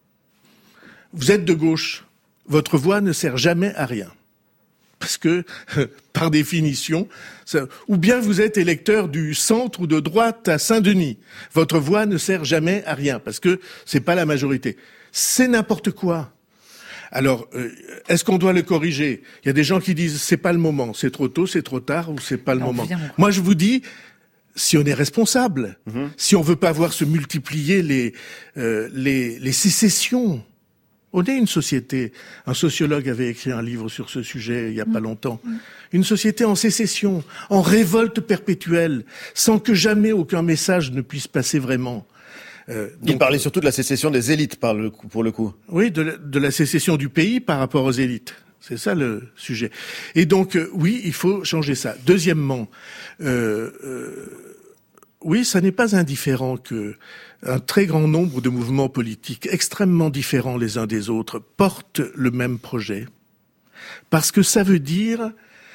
Vous êtes de gauche. Votre voix ne sert jamais à rien. Parce que, par définition, ça, ou bien vous êtes électeur du centre ou de droite à Saint-Denis. Votre voix ne sert jamais à rien, parce que c'est pas la majorité. C'est n'importe quoi. Alors, euh, est-ce qu'on doit le corriger? Il y a des gens qui disent c'est pas le moment, c'est trop tôt, c'est trop tard, ou c'est pas le non, moment. Évidemment. Moi, je vous dis, si on est responsable, mm-hmm. si on veut pas voir se multiplier les euh, les, les sécessions. On est une société, un sociologue avait écrit un livre sur ce sujet il y a pas longtemps, une société en sécession, en révolte perpétuelle, sans que jamais aucun message ne puisse passer vraiment. Euh, donc, il parlait surtout de la sécession des élites par le coup, pour le coup. Oui, de la, de la sécession du pays par rapport aux élites. C'est ça le sujet. Et donc, euh, oui, il faut changer ça. Deuxièmement, euh, euh, oui, ça n'est pas indifférent que un très grand nombre de mouvements politiques extrêmement différents les uns des autres portent le même projet, parce que ça veut dire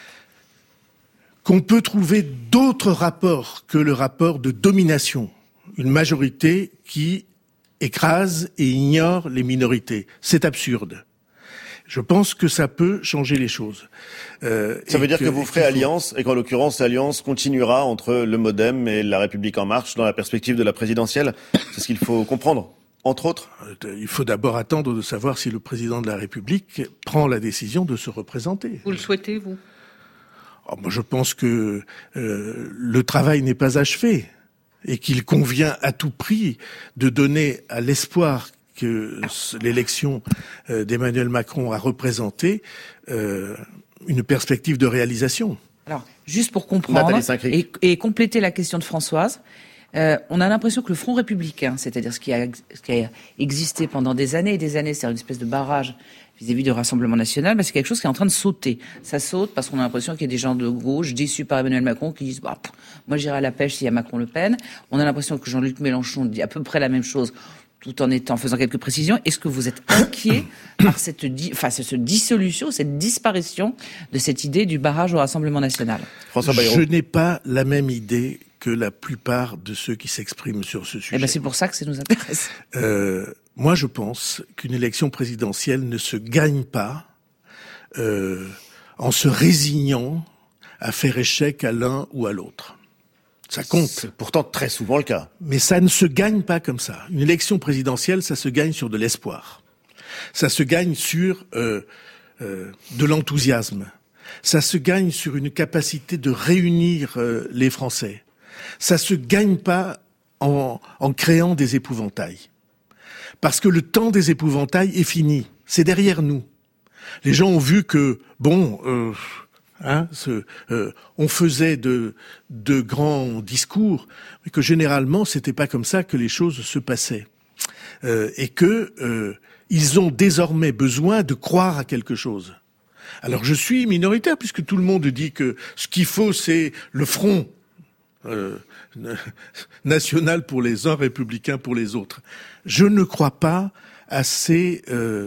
qu'on peut trouver d'autres rapports que le rapport de domination, une majorité qui écrase et ignore les minorités. C'est absurde. Je pense que ça peut changer les choses. Euh, ça veut dire que, que vous ferez alliance, et qu'en l'occurrence, l'alliance continuera entre le MoDem et La République En Marche dans la perspective de la présidentielle. C'est ce qu'il faut comprendre, entre autres. Il faut d'abord attendre de savoir si le président de la République prend la décision de se représenter. Vous le souhaitez, vous ? Oh, moi, je pense que euh, le travail n'est pas achevé et qu'il convient à tout prix de donner à l'espoir que l'élection d'Emmanuel Macron a représenté euh, une perspective de réalisation. Alors, juste pour comprendre et, et compléter la question de Françoise, euh, on a l'impression que le Front républicain, c'est-à-dire ce qui a, ce qui a existé pendant des années et des années, c'est-à-dire une espèce de barrage vis-à-vis du Rassemblement national, bah, c'est quelque chose qui est en train de sauter. Ça saute parce qu'on a l'impression qu'il y a des gens de gauche déçus par Emmanuel Macron qui disent bah, pff, moi j'irai à la pêche s'il y a Macron-Le Pen. On a l'impression que Jean-Luc Mélenchon dit à peu près la même chose, tout en étant, faisant quelques précisions. Est-ce que vous êtes inquiet par cette, di- enfin, cette dissolution, cette disparition de cette idée du barrage au Rassemblement national ? François Bayrou. Je n'ai pas la même idée que la plupart de ceux qui s'expriment sur ce sujet. Eh ben, c'est pour ça que ça nous intéresse. Euh, moi, je pense qu'une élection présidentielle ne se gagne pas euh, en se résignant à faire échec à l'un ou à l'autre. Ça compte. C'est pourtant très souvent le cas. Mais ça ne se gagne pas comme ça. Une élection présidentielle, ça se gagne sur de l'espoir. Ça se gagne sur euh, euh, de l'enthousiasme. Ça se gagne sur une capacité de réunir euh, les Français. Ça se gagne pas en, en créant des épouvantails. Parce que le temps des épouvantails est fini. C'est derrière nous. Les gens ont vu que, bon... Euh, Hein, ce, euh, on faisait de, de grands discours, mais que généralement c'était pas comme ça que les choses se passaient, euh, et que euh, ils ont désormais besoin de croire à quelque chose. Alors je suis minoritaire puisque tout le monde dit que ce qu'il faut c'est le front euh, national pour les uns, républicain pour les autres. Je ne crois pas à ces euh,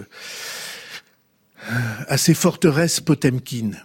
à ces forteresses potemkines.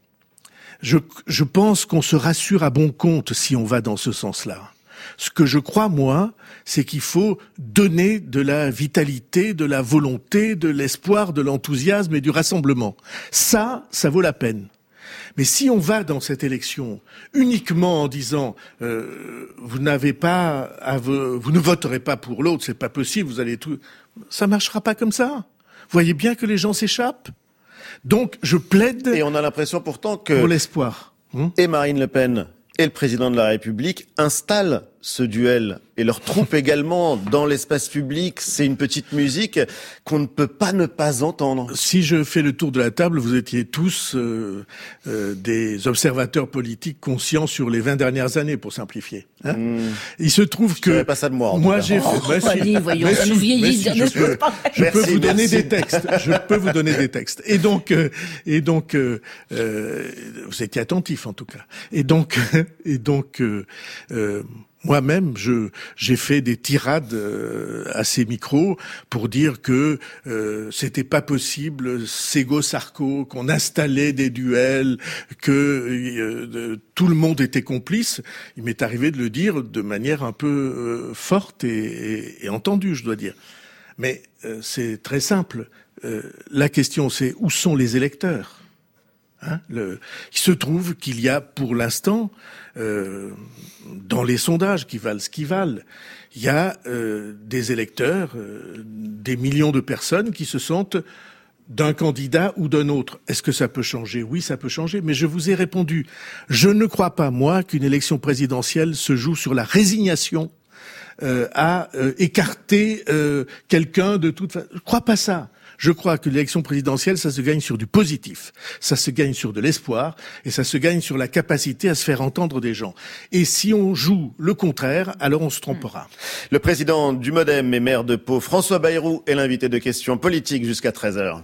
Je, je pense qu'on se rassure à bon compte si on va dans ce sens-là. Ce que je crois, moi, c'est qu'il faut donner de la vitalité, de la volonté, de l'espoir, de l'enthousiasme et du rassemblement. Ça, ça vaut la peine. Mais si on va dans cette élection uniquement en disant euh, vous n'avez pas, à ve- vous ne voterez pas pour l'autre, c'est pas possible, vous allez tout, ça marchera pas comme ça. Vous voyez bien que les gens s'échappent. Donc, je plaide et on a l'impression pourtant que pour l'espoir. Hum et Marine Le Pen et le président de la République installent ce duel et leurs troupes également dans l'espace public. C'est une petite musique qu'on ne peut pas ne pas entendre. Si je fais le tour de la table, vous étiez tous euh, euh, des observateurs politiques conscients sur les vingt dernières années, pour simplifier. Hein mmh. Il se trouve je que pas ça de moi. Moi, j'ai fait. Oh, bah, si, allez, voyons, ça nous vieillit. Si, je peux, je peux vous donner merci. des textes. Je peux vous donner des textes. Et donc, euh, et donc, euh, euh, vous étiez attentifs en tout cas. Et donc, et donc. Euh, euh, Moi-même, je j'ai fait des tirades euh, à ces micros pour dire que euh, c'était pas possible, Ségo-Sarko, qu'on installait des duels, que euh, de, tout le monde était complice. Il m'est arrivé de le dire de manière un peu euh, forte et, et, et entendue, je dois dire. Mais euh, c'est très simple. Euh, la question, c'est où sont les électeurs ? Hein, le, il se trouve qu'il y a pour l'instant, euh, dans les sondages qui valent ce qu'ils valent, il y a euh, des électeurs, euh, des millions de personnes qui se sentent d'un candidat ou d'un autre. Est-ce que ça peut changer ? Oui, ça peut changer, mais je vous ai répondu. Je ne crois pas, moi, qu'une élection présidentielle se joue sur la résignation euh, à euh, écarter euh, quelqu'un de toute façon. Je ne crois pas ça. Je crois que l'élection présidentielle, ça se gagne sur du positif, ça se gagne sur de l'espoir, et ça se gagne sur la capacité à se faire entendre des gens. Et si on joue le contraire, alors on se trompera. Le président du MoDem et maire de Pau, François Bayrou, est l'invité de questions politiques jusqu'à treize heures.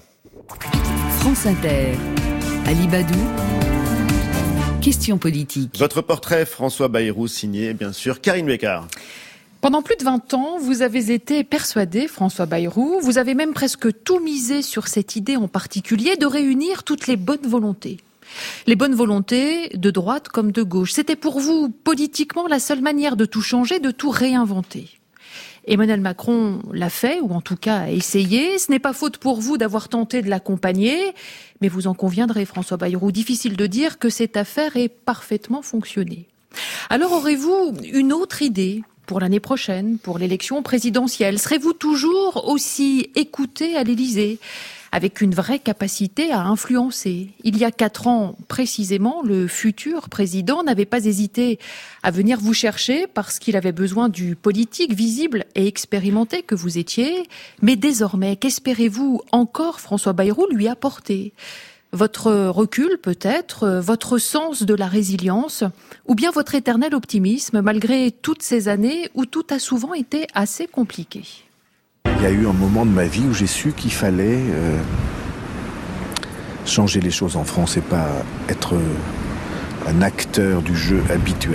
France Inter, Ali Badou, questions politiques. Votre portrait, François Bayrou, signé, bien sûr, Karine Bécard. Pendant plus de vingt ans, vous avez été persuadé, François Bayrou, vous avez même presque tout misé sur cette idée en particulier de réunir toutes les bonnes volontés. Les bonnes volontés de droite comme de gauche. C'était pour vous, politiquement, la seule manière de tout changer, de tout réinventer. Emmanuel Macron l'a fait, ou en tout cas a essayé. Ce n'est pas faute pour vous d'avoir tenté de l'accompagner, mais vous en conviendrez, François Bayrou, difficile de dire que cette affaire ait parfaitement fonctionné. Alors aurez-vous une autre idée pour l'année prochaine, pour l'élection présidentielle? Serez-vous toujours aussi écouté à l'Élysée, avec une vraie capacité à influencer? Il y a quatre ans, précisément, le futur président n'avait pas hésité à venir vous chercher parce qu'il avait besoin du politique visible et expérimenté que vous étiez. Mais désormais, qu'espérez-vous encore, François Bayrou, lui apporter? Votre recul peut-être, votre sens de la résilience, ou bien votre éternel optimisme malgré toutes ces années où tout a souvent été assez compliqué? Il y a eu un moment de ma vie où j'ai su qu'il fallait euh, changer les choses en France et pas être un acteur du jeu habituel.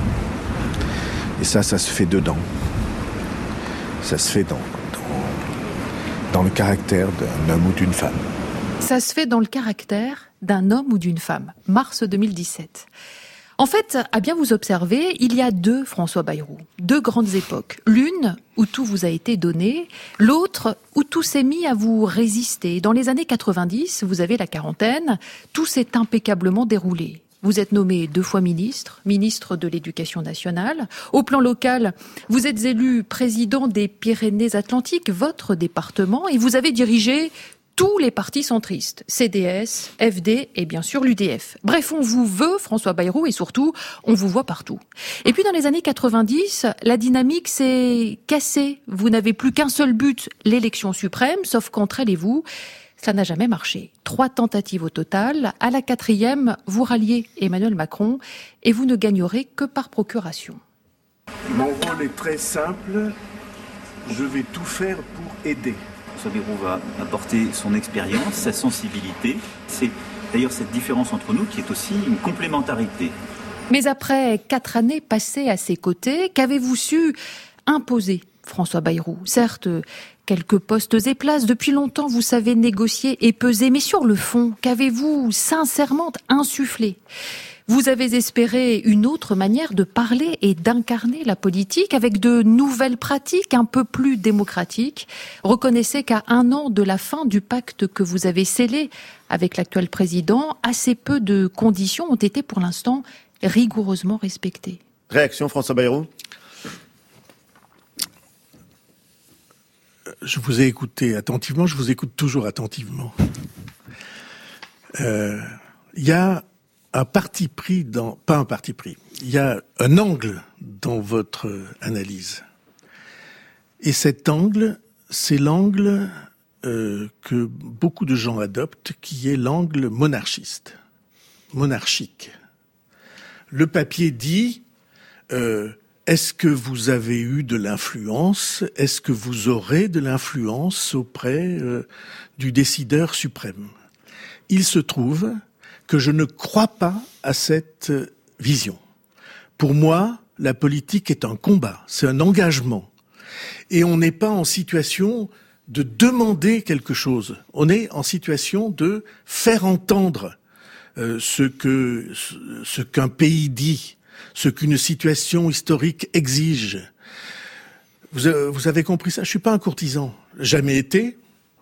Et ça, ça se fait dedans. Ça se fait dans, dans, dans le caractère d'un homme ou d'une femme. Ça se fait dans le caractère d'un homme ou d'une femme. Mars deux mille dix-sept. En fait, à bien vous observer, il y a deux François Bayrou, deux grandes époques. L'une où tout vous a été donné, l'autre où tout s'est mis à vous résister. Dans les années quatre-vingt-dix, vous avez la quarantaine, tout s'est impeccablement déroulé. Vous êtes nommé deux fois ministre, ministre de l'Éducation nationale. Au plan local, vous êtes élu président des Pyrénées-Atlantiques, votre département, et vous avez dirigé tous les partis centristes, C D S, F D et bien sûr l'U D F. Bref, on vous veut, François Bayrou, et surtout, on vous voit partout. Et puis dans les années quatre-vingt-dix, la dynamique s'est cassée. Vous n'avez plus qu'un seul but, l'élection suprême, sauf qu'entre elle et vous, ça n'a jamais marché. Trois tentatives au total. À la quatrième, vous ralliez Emmanuel Macron et vous ne gagnerez que par procuration. Mon rôle est très simple. Je vais tout faire pour aider. François Bayrou va apporter son expérience, sa sensibilité. C'est d'ailleurs cette différence entre nous qui est aussi une complémentarité. Mais après quatre années passées à ses côtés, qu'avez-vous su imposer, François Bayrou? Certes, quelques postes et places, depuis longtemps vous savez négocier et peser, mais sur le fond, qu'avez-vous sincèrement insufflé? Vous avez espéré une autre manière de parler et d'incarner la politique avec de nouvelles pratiques un peu plus démocratiques. Reconnaissez qu'à un an de la fin du pacte que vous avez scellé avec l'actuel président, assez peu de conditions ont été pour l'instant rigoureusement respectées. Réaction, François Bayrou? Je vous ai écouté attentivement, je vous écoute toujours attentivement. Euh, il y a un parti pris dans, pas un parti pris, il y a un angle dans votre analyse. Et cet angle, c'est l'angle euh, que beaucoup de gens adoptent, qui est l'angle monarchiste, monarchique. Le papier dit, euh, est-ce que vous avez eu de l'influence? Est-ce que vous aurez de l'influence auprès euh, du décideur suprême? Il se trouve que je ne crois pas à cette vision. Pour moi, la politique est un combat, c'est un engagement. Et on n'est pas en situation de demander quelque chose. On est en situation de faire entendre euh, ce que ce qu'un pays dit, ce qu'une situation historique exige. Vous, euh, vous avez compris ça? Je suis pas un courtisan, jamais été.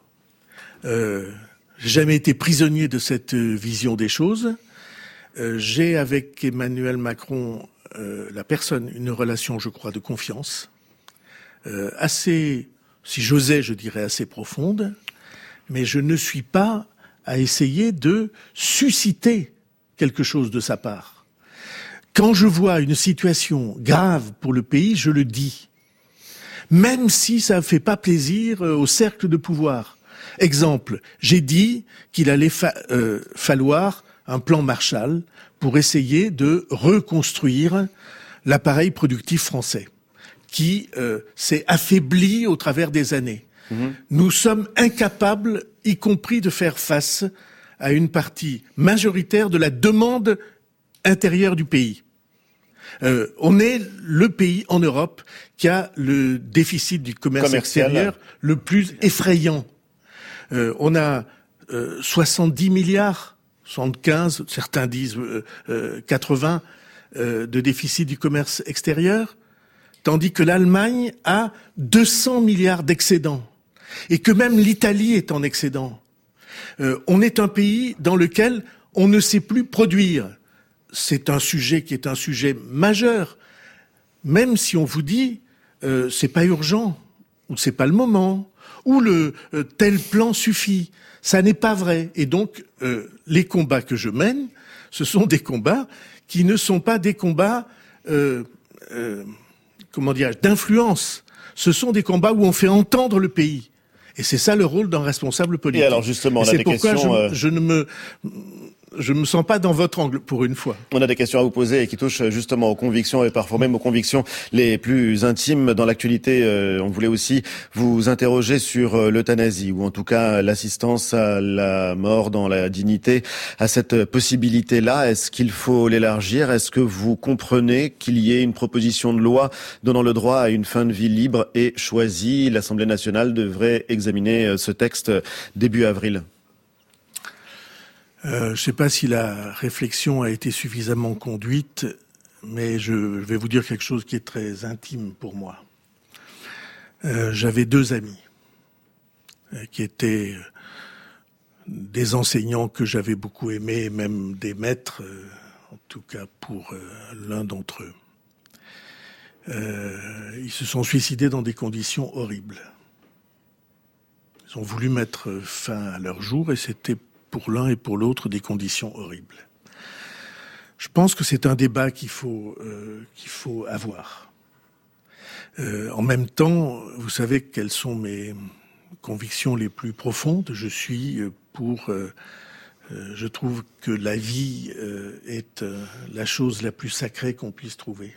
Euh, J'ai jamais été prisonnier de cette vision des choses. Euh, j'ai avec Emmanuel Macron, euh, la personne, une relation, je crois, de confiance, euh, assez, si j'osais, je dirais assez profonde, mais je ne suis pas à essayer de susciter quelque chose de sa part. Quand je vois une situation grave pour le pays, je le dis, même si ça ne fait pas plaisir au cercle de pouvoir. Exemple, j'ai dit qu'il allait fa- euh, falloir un plan Marshall pour essayer de reconstruire l'appareil productif français, qui euh, s'est affaibli au travers des années. Mmh. Nous sommes incapables, y compris de faire face à une partie majoritaire de la demande intérieure du pays. Euh, on est le pays en Europe qui a le déficit du commerce Commercial. extérieur le plus effrayant. Euh, on a euh, soixante-dix milliards, soixante-quinze, certains disent euh, euh, quatre-vingts euh, de déficit du commerce extérieur. tandis que l'Allemagne a deux cents milliards d'excédents, et que même l'Italie est en excédent. Euh, on est un pays dans lequel on ne sait plus produire. C'est un sujet qui est un sujet majeur, même si on vous dit euh, c'est pas urgent, ou c'est pas le moment, ou le euh, tel plan suffit. Ça n'est pas vrai. Et donc, euh, les combats que je mène, ce sont des combats qui ne sont pas des combats, euh, euh, comment dire, d'influence. Ce sont des combats où on fait entendre le pays. Et c'est ça le rôle d'un responsable politique. Et alors justement, on a des questions... C'est pourquoi je, euh... je ne me... Je me sens pas dans votre angle, pour une fois. On a des questions à vous poser et qui touchent justement aux convictions et parfois même aux convictions les plus intimes. Dans l'actualité, euh, on voulait aussi vous interroger sur euh, l'euthanasie, ou en tout cas l'assistance à la mort dans la dignité. À cette possibilité-là, est-ce qu'il faut l'élargir? Est-ce que vous comprenez qu'il y ait une proposition de loi donnant le droit à une fin de vie libre et choisie? L'Assemblée nationale devrait examiner ce texte début avril. Euh, je ne sais pas si la réflexion a été suffisamment conduite, mais je vais vous dire quelque chose qui est très intime pour moi. Euh, j'avais deux amis euh, qui étaient des enseignants que j'avais beaucoup aimés, même des maîtres, euh, en tout cas pour euh, l'un d'entre eux. Euh, ils se sont suicidés dans des conditions horribles. Ils ont voulu mettre fin à leur jour et c'était pour l'un et pour l'autre des conditions horribles. Je pense que c'est un débat qu'il faut euh, qu'il faut avoir. Euh, en même temps, vous savez quelles sont mes convictions les plus profondes. Je suis pour... Euh, euh, je trouve que la vie euh, est euh, la chose la plus sacrée qu'on puisse trouver.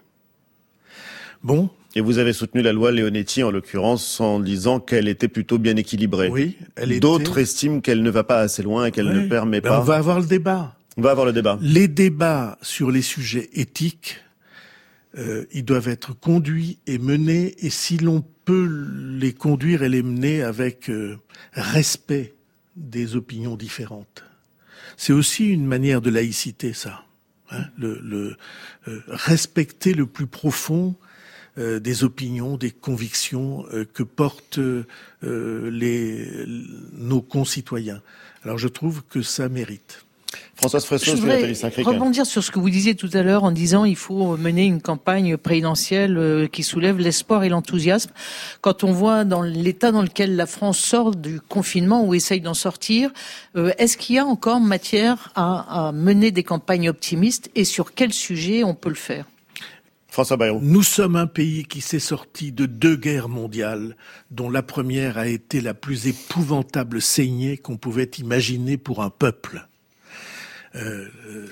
Bon. Et vous avez soutenu la loi Leonetti, en l'occurrence, en disant qu'elle était plutôt bien équilibrée. Oui, elle était... D'autres estiment qu'elle ne va pas assez loin et qu'elle oui. ne permet ben pas... On va avoir le débat. On va avoir le débat. Les débats sur les sujets éthiques, euh, ils doivent être conduits et menés, et si l'on peut les conduire et les mener avec euh, respect des opinions différentes. C'est aussi une manière de laïcité, ça. Hein, le, le euh, respecter le plus profond Euh, des opinions, des convictions euh, que portent euh, les, nos concitoyens. Alors je trouve que ça mérite. Françoise Fresso, je voudrais rebondir sur ce que vous disiez tout à l'heure en disant il faut mener une campagne présidentielle euh, qui soulève l'espoir et l'enthousiasme. Quand on voit dans l'état dans lequel la France sort du confinement ou essaye d'en sortir, euh, est-ce qu'il y a encore matière à, à mener des campagnes optimistes et sur quel sujet on peut le faire? François Bayrou. Nous sommes un pays qui s'est sorti de deux guerres mondiales, dont la première a été la plus épouvantable saignée qu'on pouvait imaginer pour un peuple. Euh,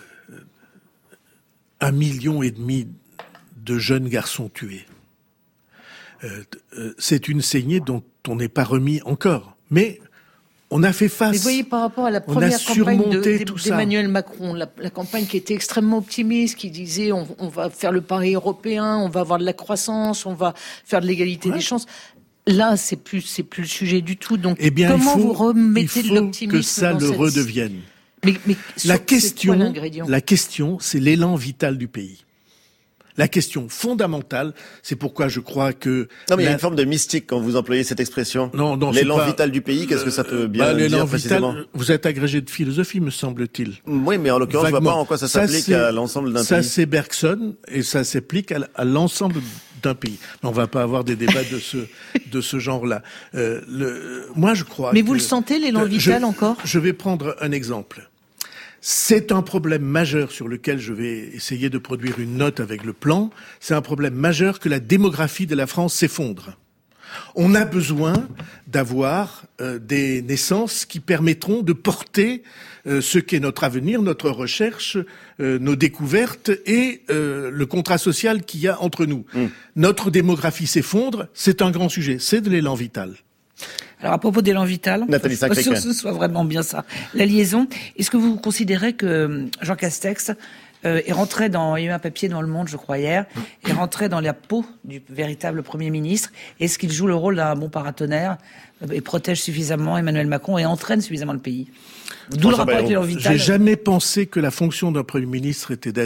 un million et demi de jeunes garçons tués. Euh, c'est une saignée dont on n'est pas remis encore. Mais on a fait face. Mais vous voyez, par rapport à la première campagne de, d'Emmanuel Macron, la, la campagne qui était extrêmement optimiste, qui disait on, on va faire le pari européen, on va avoir de la croissance, on va faire de l'égalité ouais. des chances. Là, c'est plus, c'est plus le sujet du tout. Donc, eh bien, comment il faut, vous remettez il faut de l'optimisme que ça dans le cette... redevienne. Mais, mais la question, c'est quoi la question, c'est l'élan vital du pays. La question fondamentale, c'est pourquoi je crois que... Non, mais la... il y a une forme de mystique quand vous employez cette expression. Non, non, l'élan pas... vital du pays, qu'est-ce que ça peut bien bah, l'élan dire précisément vital, vous êtes agrégé de philosophie, me semble-t-il. Oui, mais en l'occurrence, Vaguement. je vois pas en quoi ça, ça s'applique à l'ensemble d'un ça, pays. Ça, c'est Bergson, et ça s'applique à, à l'ensemble d'un pays. Mais on va pas avoir des débats de ce de ce genre-là. Euh, le, moi, je crois. Mais que, vous le sentez, l'élan vital je, encore Je vais prendre un exemple. C'est un problème majeur sur lequel je vais essayer de produire une note avec le plan. C'est un problème majeur que la démographie de la France s'effondre. On a besoin d'avoir euh, des naissances qui permettront de porter euh, ce qu'est notre avenir, notre recherche, euh, nos découvertes et euh, le contrat social qu'il y a entre nous. Mmh. Notre démographie s'effondre, c'est un grand sujet, c'est de l'élan vital. Alors à propos d'élan vital, Nathalie je suis pas sûr que ce soit vraiment bien ça. La liaison, est-ce que vous considérez que Jean Castex euh, est rentré dans, il y a eu un papier dans Le Monde, je crois hier, est rentré dans la peau du véritable Premier ministre? Est-ce qu'il joue le rôle d'un bon paratonnerre et protège suffisamment Emmanuel Macron et entraîne suffisamment le pays? D'où le rapport avec l'élan vital. J'ai jamais pensé que la fonction d'un Premier ministre était d'être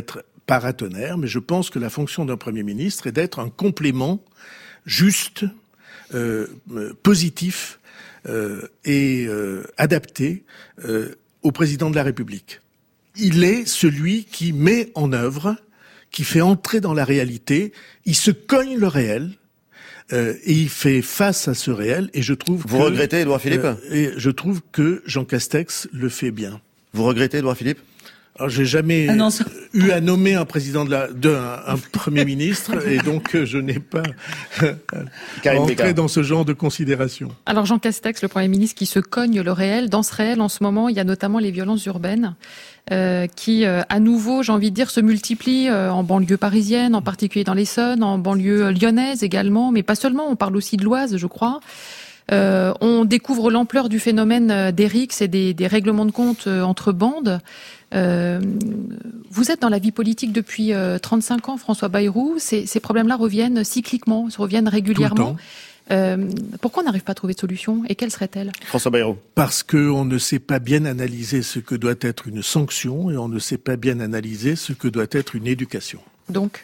paratonnerre, mais je pense que la fonction d'un Premier ministre est d'être un complément juste, euh, positif euh, et euh, adapté euh, au président de la République. Il est celui qui met en œuvre, qui fait entrer dans la réalité, il se cogne le réel, euh, et il fait face à ce réel, et je trouve Vous que, regrettez, Édouard Philippe euh, et je trouve que Jean Castex le fait bien. Vous regrettez, Édouard Philippe? Alors, j'ai jamais ah non, ça... eu à nommer un président de la, de un, un premier ministre, et donc euh, je n'ai pas entré dans ce genre de considération. Alors Jean Castex, le Premier ministre, qui se cogne le réel. Dans ce réel, en ce moment, il y a notamment les violences urbaines, euh, qui, euh, à nouveau, j'ai envie de dire, se multiplient euh, en banlieue parisienne, en particulier dans l'Essonne, en banlieue lyonnaise également, mais pas seulement. On parle aussi de l'Oise, je crois. Euh, on découvre l'ampleur du phénomène des rixes et des, des règlements de compte euh, entre bandes. Euh, vous êtes dans la vie politique depuis euh, trente-cinq ans, François Bayrou. Ces, ces problèmes-là reviennent cycliquement, reviennent régulièrement. Euh, pourquoi on n'arrive pas à trouver de solution, et quelle serait-elle? François Bayrou. Parce qu'on ne sait pas bien analyser ce que doit être une sanction, et on ne sait pas bien analyser ce que doit être une éducation. Donc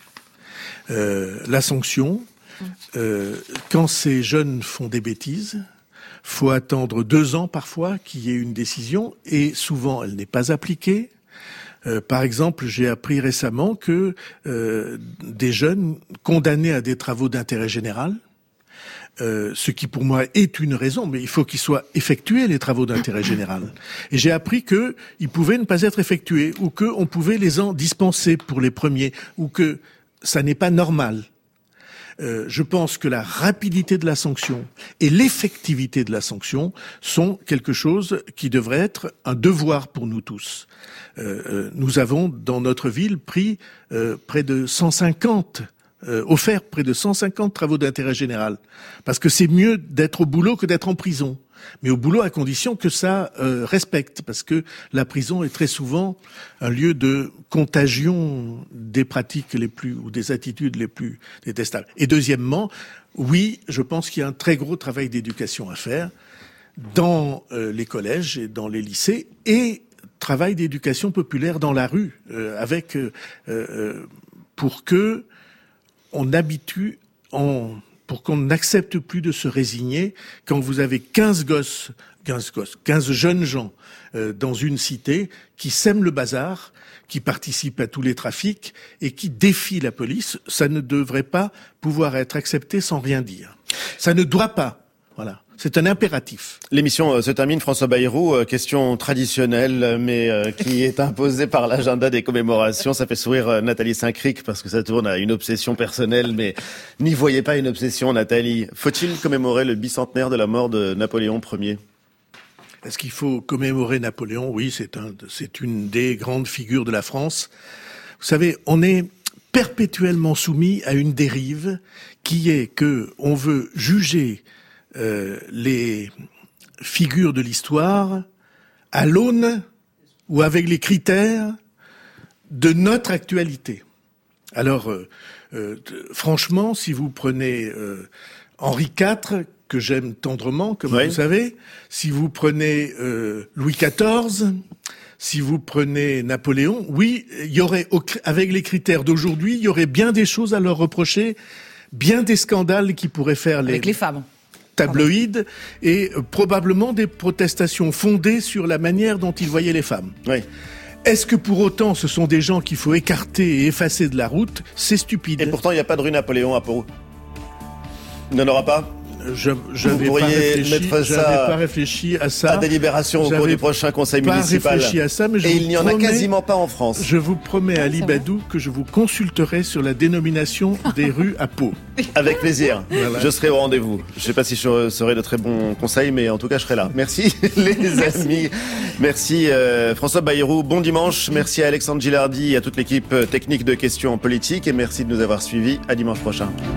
euh, la sanction, euh, quand ces jeunes font des bêtises, faut attendre deux ans parfois qu'il y ait une décision, et souvent elle n'est pas appliquée. Euh, par exemple, j'ai appris récemment que euh, des jeunes condamnés à des travaux d'intérêt général, euh, ce qui pour moi est une raison, mais il faut qu'ils soient effectués, les travaux d'intérêt général. Et j'ai appris qu'ils pouvaient ne pas être effectués, ou qu'on pouvait les en dispenser pour les premiers, ou que ça n'est pas normal. Euh, je pense que la rapidité de la sanction et l'effectivité de la sanction sont quelque chose qui devrait être un devoir pour nous tous. Euh, euh, nous avons dans notre ville pris euh, près de cent cinquante, euh, offert près de cent cinquante travaux d'intérêt général, parce que c'est mieux d'être au boulot que d'être en prison. Mais au boulot à condition que ça euh, respecte, parce que la prison est très souvent un lieu de contagion des pratiques les plus ou des attitudes les plus détestables. Et deuxièmement, oui, je pense qu'il y a un très gros travail d'éducation à faire dans euh, les collèges et dans les lycées, et travail d'éducation populaire dans la rue, euh, avec euh, euh, pour que on habitue en pour qu'on n'accepte plus de se résigner quand vous avez quinze gosses, quinze gosses, quinze jeunes gens euh, dans une cité qui sèment le bazar, qui participent à tous les trafics et qui défient la police. Ça ne devrait pas pouvoir être accepté sans rien dire. Ça ne doit pas. Voilà. C'est un impératif. L'émission se termine, François Bayrou. Question traditionnelle, mais qui est imposée par l'agenda des commémorations. Ça fait sourire Nathalie Saint-Cric parce que ça tourne à une obsession personnelle, mais n'y voyez pas une obsession, Nathalie. Faut-il commémorer le bicentenaire de la mort de Napoléon Ier ? Est-ce qu'il faut commémorer Napoléon ? Oui, c'est un, c'est une des grandes figures de la France. Vous savez, on est perpétuellement soumis à une dérive qui est que on veut juger Euh, les figures de l'histoire à l'aune ou avec les critères de notre actualité. Alors, euh, euh, franchement, si vous prenez euh, Henri quatre, que j'aime tendrement, comme oui. vous savez, si vous prenez euh, Louis quatorze, si vous prenez Napoléon, oui, il y aurait, avec les critères d'aujourd'hui, il y aurait bien des choses à leur reprocher, bien des scandales qui pourraient faire les... Avec les femmes. tabloïdes et euh, probablement des protestations fondées sur la manière dont ils voyaient les femmes. Oui. Est-ce que pour autant ce sont des gens qu'il faut écarter et effacer de la route ? C'est stupide. Et pourtant il n'y a pas de rue Napoléon à Pau. Il n'y en aura pas ? Je, j'avais Vous pas pourriez réfléchi, mettre ça j'avais pas réfléchi à ça. À délibération au cours du prochain conseil pas municipal. Réfléchi à ça, mais je Et vous il n'y en promets, a quasiment pas en France. Je vous promets, Ah, Ali Badou, que je vous consulterai sur la dénomination des rues à Pau. Avec plaisir. Voilà. Je serai au rendez-vous. Je ne sais pas si je serai de très bons conseils, mais en tout cas, je serai là. Merci les amis. Merci euh, François Bayrou. Bon dimanche. Merci à Alexandre Gilardi et à toute l'équipe technique de Questions Politiques. Et merci de nous avoir suivis. À dimanche prochain.